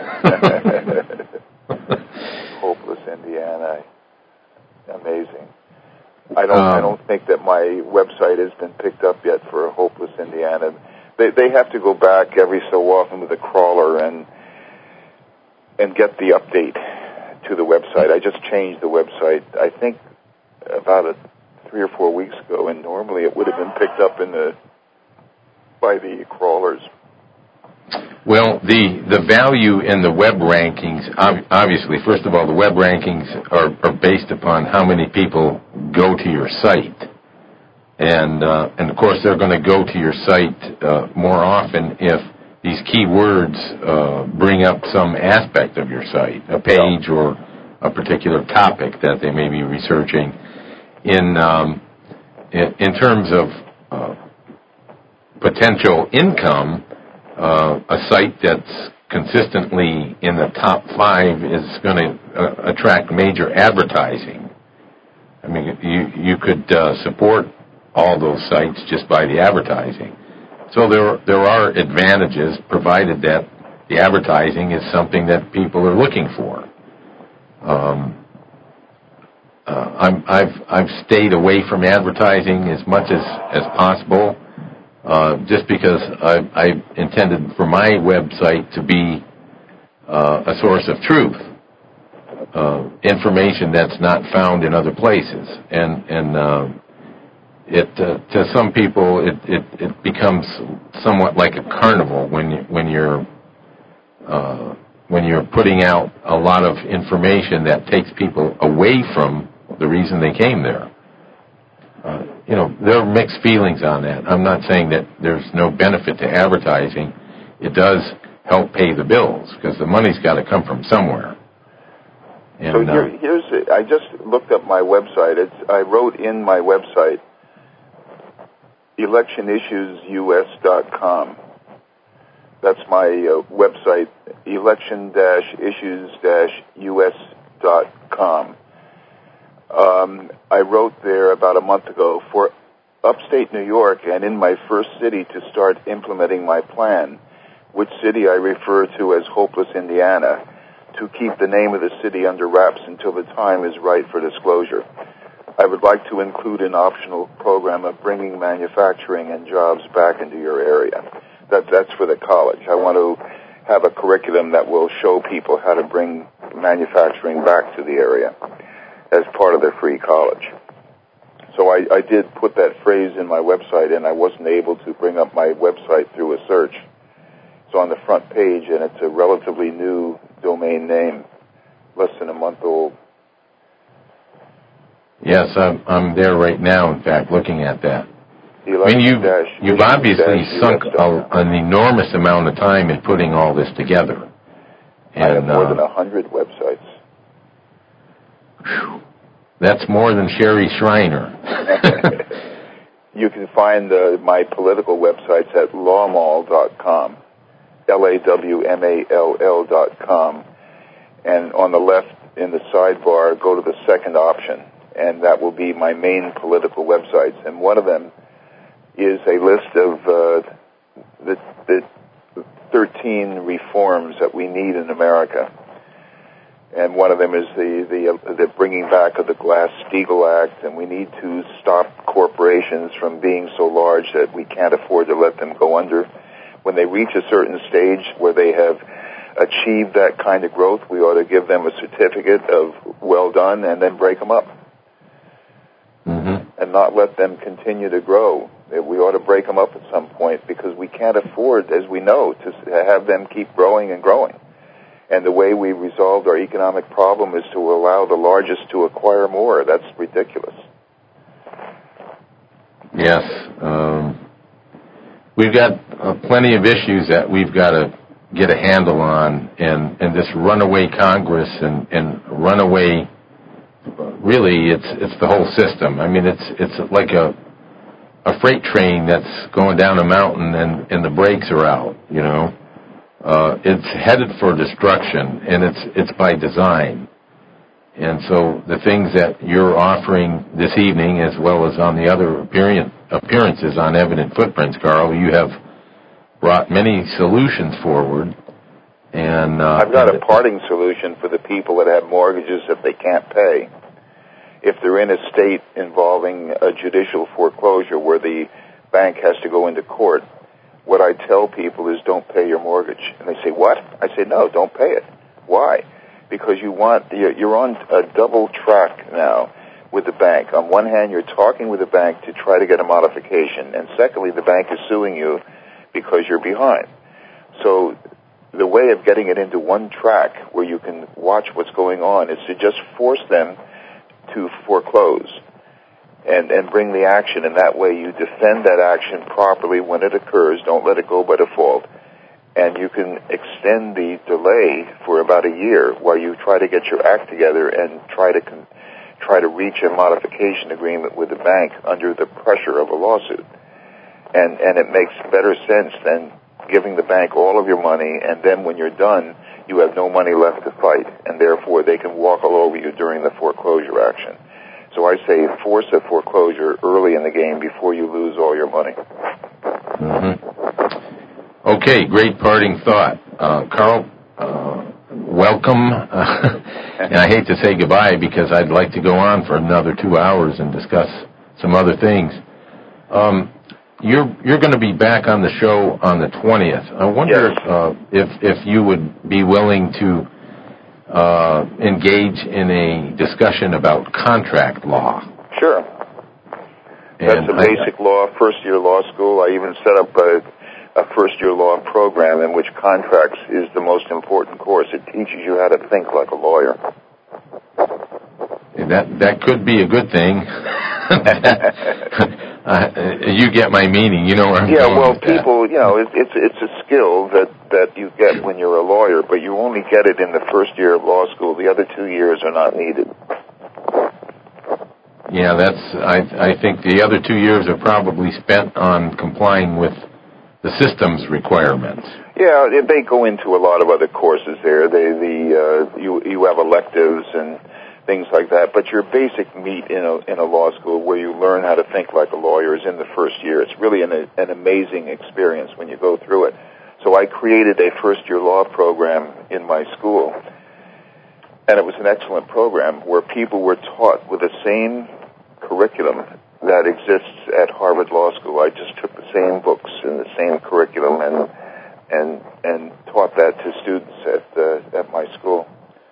Hopeless Indiana. Amazing. I don't think that my website has been picked up yet for Hopeless Indiana. They have to go back every so often with a crawler and get the update to the website. I just changed the website, I think, about 3 or 4 weeks ago, and normally it would have been picked up by the crawlers. Well, the value in the web rankings, obviously, first of all, the web rankings are based upon how many people go to your site. And of course, they're going to go to your site more often if these keywords bring up some aspect of your site, a page or a particular topic that they may be researching. In terms of potential income, a site that's consistently in the top 5 is going to attract major advertising. I mean, you could support all those sites just by the advertising. So there are advantages, provided that the advertising is something that people are looking for. I've stayed away from advertising as much as possible. Just because I intended for my website to be a source of truth, information that's not found in other places, and to some people it becomes somewhat like a carnival when you're putting out a lot of information that takes people away from the reason they came there. there are mixed feelings on that. I'm not saying that there's no benefit to advertising. It does help pay the bills because the money's got to come from somewhere. And, so I just looked up my website. I wrote in my website, electionissuesus.com. That's my website, election-issues-us.com. I wrote there about a month ago for upstate New York and in my first city to start implementing my plan, which city I refer to as Hopeless, Indiana, to keep the name of the city under wraps until the time is right for disclosure. I would like to include an optional program of bringing manufacturing and jobs back into your area. That's for the college. I want to have a curriculum that will show people how to bring manufacturing back to the area as part of their free college. So I did put that phrase in my website, and I wasn't able to bring up my website through a search. It's on the front page, and it's a relatively new domain name, less than a month old. Yes, I'm there right now, in fact, looking at that. You've obviously sunk an enormous amount of time in putting all this together. And, I have more than 100 websites. Whew. That's more than Sherry Shriner. You can find my political websites at lawmall.com, LAWMALL.com. And on the left in the sidebar, go to the second option, and that will be my main political websites. And one of them is a list of the 13 reforms that we need in America. And one of them is the bringing back of the Glass-Steagall Act, and we need to stop corporations from being so large that we can't afford to let them go under. When they reach a certain stage where they have achieved that kind of growth, we ought to give them a certificate of well done and then break them up. And not let them continue to grow. We ought to break them up at some point because we can't afford, as we know, to have them keep growing and growing. And the way we resolved our economic problem is to allow the largest to acquire more. That's ridiculous. Yes. We've got plenty of issues that we've got to get a handle on, and this runaway Congress and runaway, really, it's the whole system. I mean, it's like a freight train that's going down a mountain and the brakes are out, It's headed for destruction, and it's by design. And so the things that you're offering this evening, as well as on the other appearances on Evident Footprints, Carl, you have brought many solutions forward. And I've got a parting solution for the people that have mortgages that they can't pay. If they're in a state involving a judicial foreclosure where the bank has to go into court, what I tell people is don't pay your mortgage. And they say, what? I say, no, don't pay it. Why? Because you're on a double track now with the bank. On one hand, you're talking with the bank to try to get a modification. And secondly, the bank is suing you because you're behind. So the way of getting it into one track where you can watch what's going on is to just force them to foreclose and bring the action, and that way you defend that action properly when it occurs. Don't let it go by default. And you can extend the delay for about a year while you try to get your act together and try to reach a modification agreement with the bank under the pressure of a lawsuit. And it makes better sense than giving the bank all of your money, and then when you're done, you have no money left to fight, and therefore they can walk all over you during the foreclosure action. So I say force a foreclosure early in the game before you lose all your money. Okay, great parting thought. Carl, welcome. And I hate to say goodbye because I'd like to go on for another 2 hours and discuss some other things. You're going to be back on the show on the 20th. I wonder if you would be willing to engage in a discussion about contract law. Sure. That's a basic law, first-year law school. I even set up a first-year law program in which contracts is the most important course. It teaches you how to think like a lawyer. That could be a good thing. You get my meaning. You know where I'm going. Yeah, well, with that. people, it's a skill that you get when you're a lawyer, but you only get it in the first year of law school. The other 2 years are not needed. Yeah, I think the other 2 years are probably spent on complying with the system's requirements. Yeah, they go into a lot of other courses there. You have electives and things like that, but your basic meat in a law school where you learn how to think like a lawyer is in the first year. It's really an amazing experience when you go through it. So I created a first-year law program in my school, and it was an excellent program where people were taught with the same curriculum that exists at Harvard Law School. I just took the same books and the same curriculum and taught that to students at my school.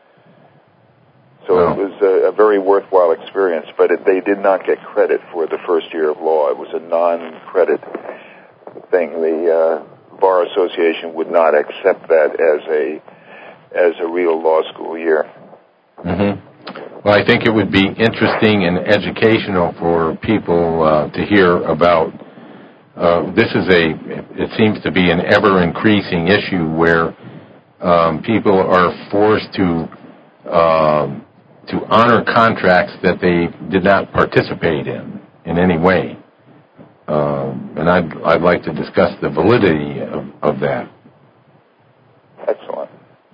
So It was a very worthwhile experience, but they did not get credit for the first year of law. It was a non-credit thing. The Bar Association would not accept that as a real law school year. Mm-hmm. Well, I think it would be interesting and educational for people to hear about. It seems to be an ever-increasing issue where people are forced to honor contracts that they did not participate in any way. And I'd like to discuss the validity of that. Excellent.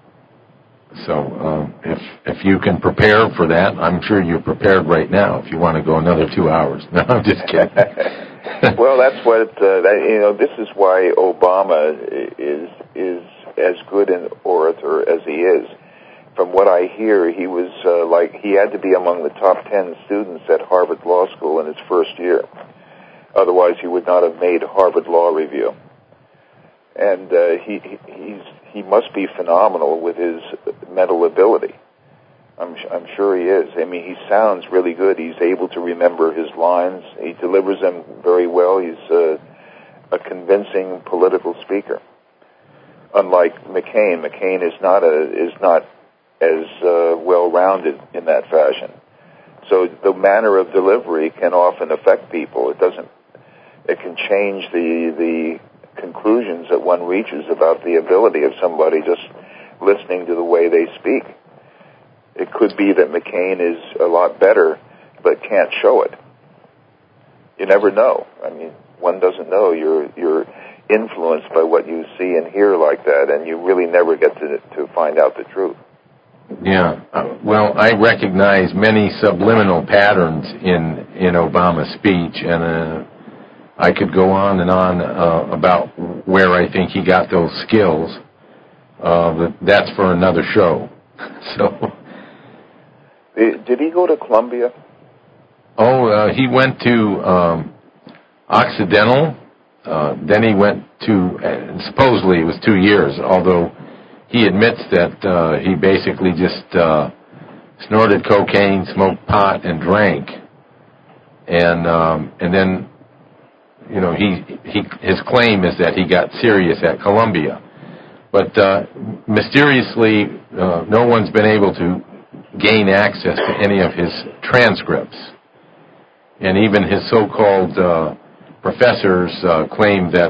So if you can prepare for that, I'm sure you're prepared right now if you want to go another 2 hours. No, I'm just kidding. Well, that's what, this is why Obama is as good an orator as he is. From what I hear, he was he had to be among the top 10 students at Harvard Law School in his first year. Otherwise, he would not have made Harvard Law Review. And he must be phenomenal with his mental ability. I'm sure he is. I mean, he sounds really good. He's able to remember his lines. He delivers them very well. He's a convincing political speaker. Unlike McCain, McCain is not as well-rounded in that fashion. So the manner of delivery can often affect people. It can change the conclusions that one reaches about the ability of somebody just listening to the way they speak. It could be that McCain is a lot better, but can't show it. You never know. I mean, one doesn't know. You're influenced by what you see and hear like that, and you really never get to find out the truth. Yeah. Well, I recognize many subliminal patterns in Obama's speech, and I could go on and on about where I think he got those skills. But that's for another show. So. Did he go to Columbia? Oh, he went to Occidental. Then he went to, supposedly it was 2 years, although he admits that he basically just snorted cocaine, smoked pot, and drank. And then, his claim is that he got serious at Columbia. But mysteriously, no one's been able to gain access to any of his transcripts. And even his so-called professors claim that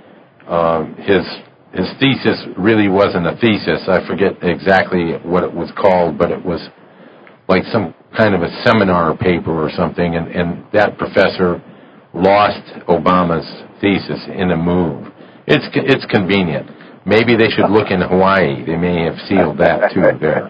his thesis really wasn't a thesis. I forget exactly what it was called, but it was like some kind of a seminar paper or something, and that professor lost Obama's thesis in a move. It's convenient. Maybe they should look in Hawaii. They may have sealed that too there.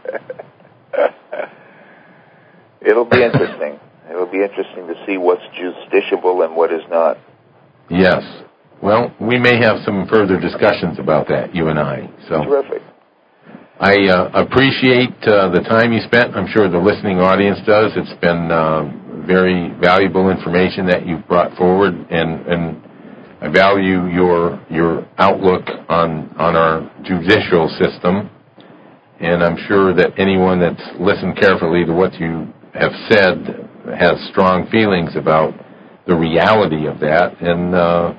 It'll be interesting. It'll be interesting to see what's justiciable and what is not. Yes. Well, we may have some further discussions about that, you and I. So terrific. I appreciate the time you spent. I'm sure the listening audience does. It's been very valuable information that you've brought forward, and I value your outlook on our judicial system. And I'm sure that anyone that's listened carefully to what you have said has strong feelings about the reality of that, and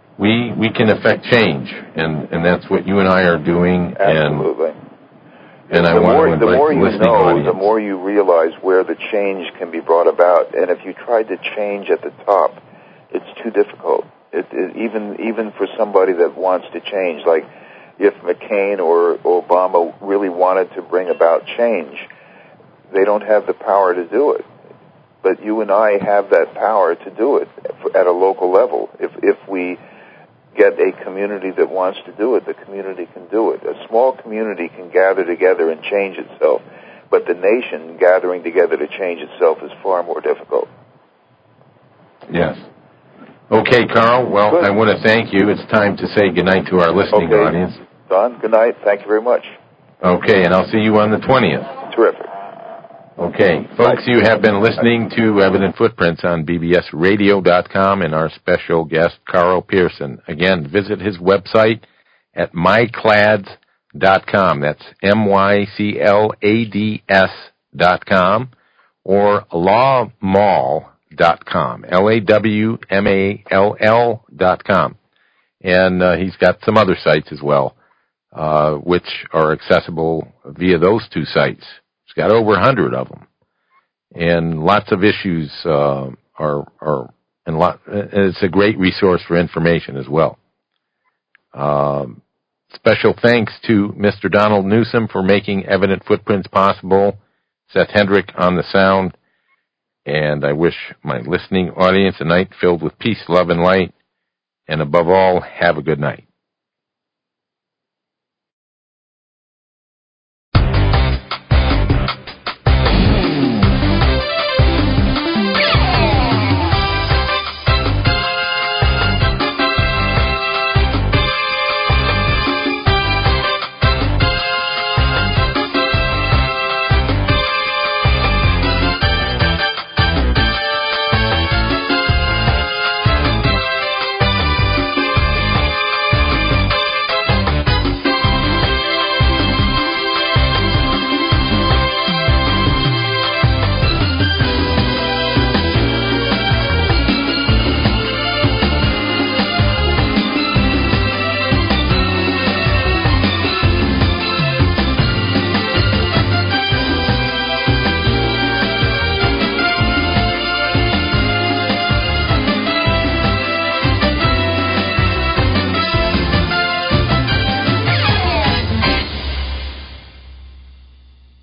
we can affect change, and that's what you and I are doing. Absolutely. And I want to invite the more you listening know, audience. the more you realize where the change can be brought about. And if you tried to change at the top, it's too difficult. Even for somebody that wants to change, like if McCain or Obama really wanted to bring about change, they don't have the power to do it. But you and I have that power to do it at a local level. If we get a community that wants to do it, the community can do it. A small community can gather together and change itself, but the nation gathering together to change itself is far more difficult. Yes. Okay, Carl. Well, Good. I want to thank you. It's time to say goodnight to our listening audience. Don, good night. Thank you very much. Okay, and I'll see you on the 20th. Terrific. Okay, folks, you have been listening to Evident Footprints on bbsradio.com and our special guest, Carl Pearson. Again, visit his website at myclads.com. That's myclads.com, or lawmall.com, lawmall.com. And he's got some other sites as well, which are accessible via those two sites. It's got over 100 of them, and lots of issues it's a great resource for information as well. Special thanks to Mr. Donald Newsom for making Evident Footprints possible, Seth Hendrick on the sound, and I wish my listening audience a night filled with peace, love, and light, and above all, have a good night.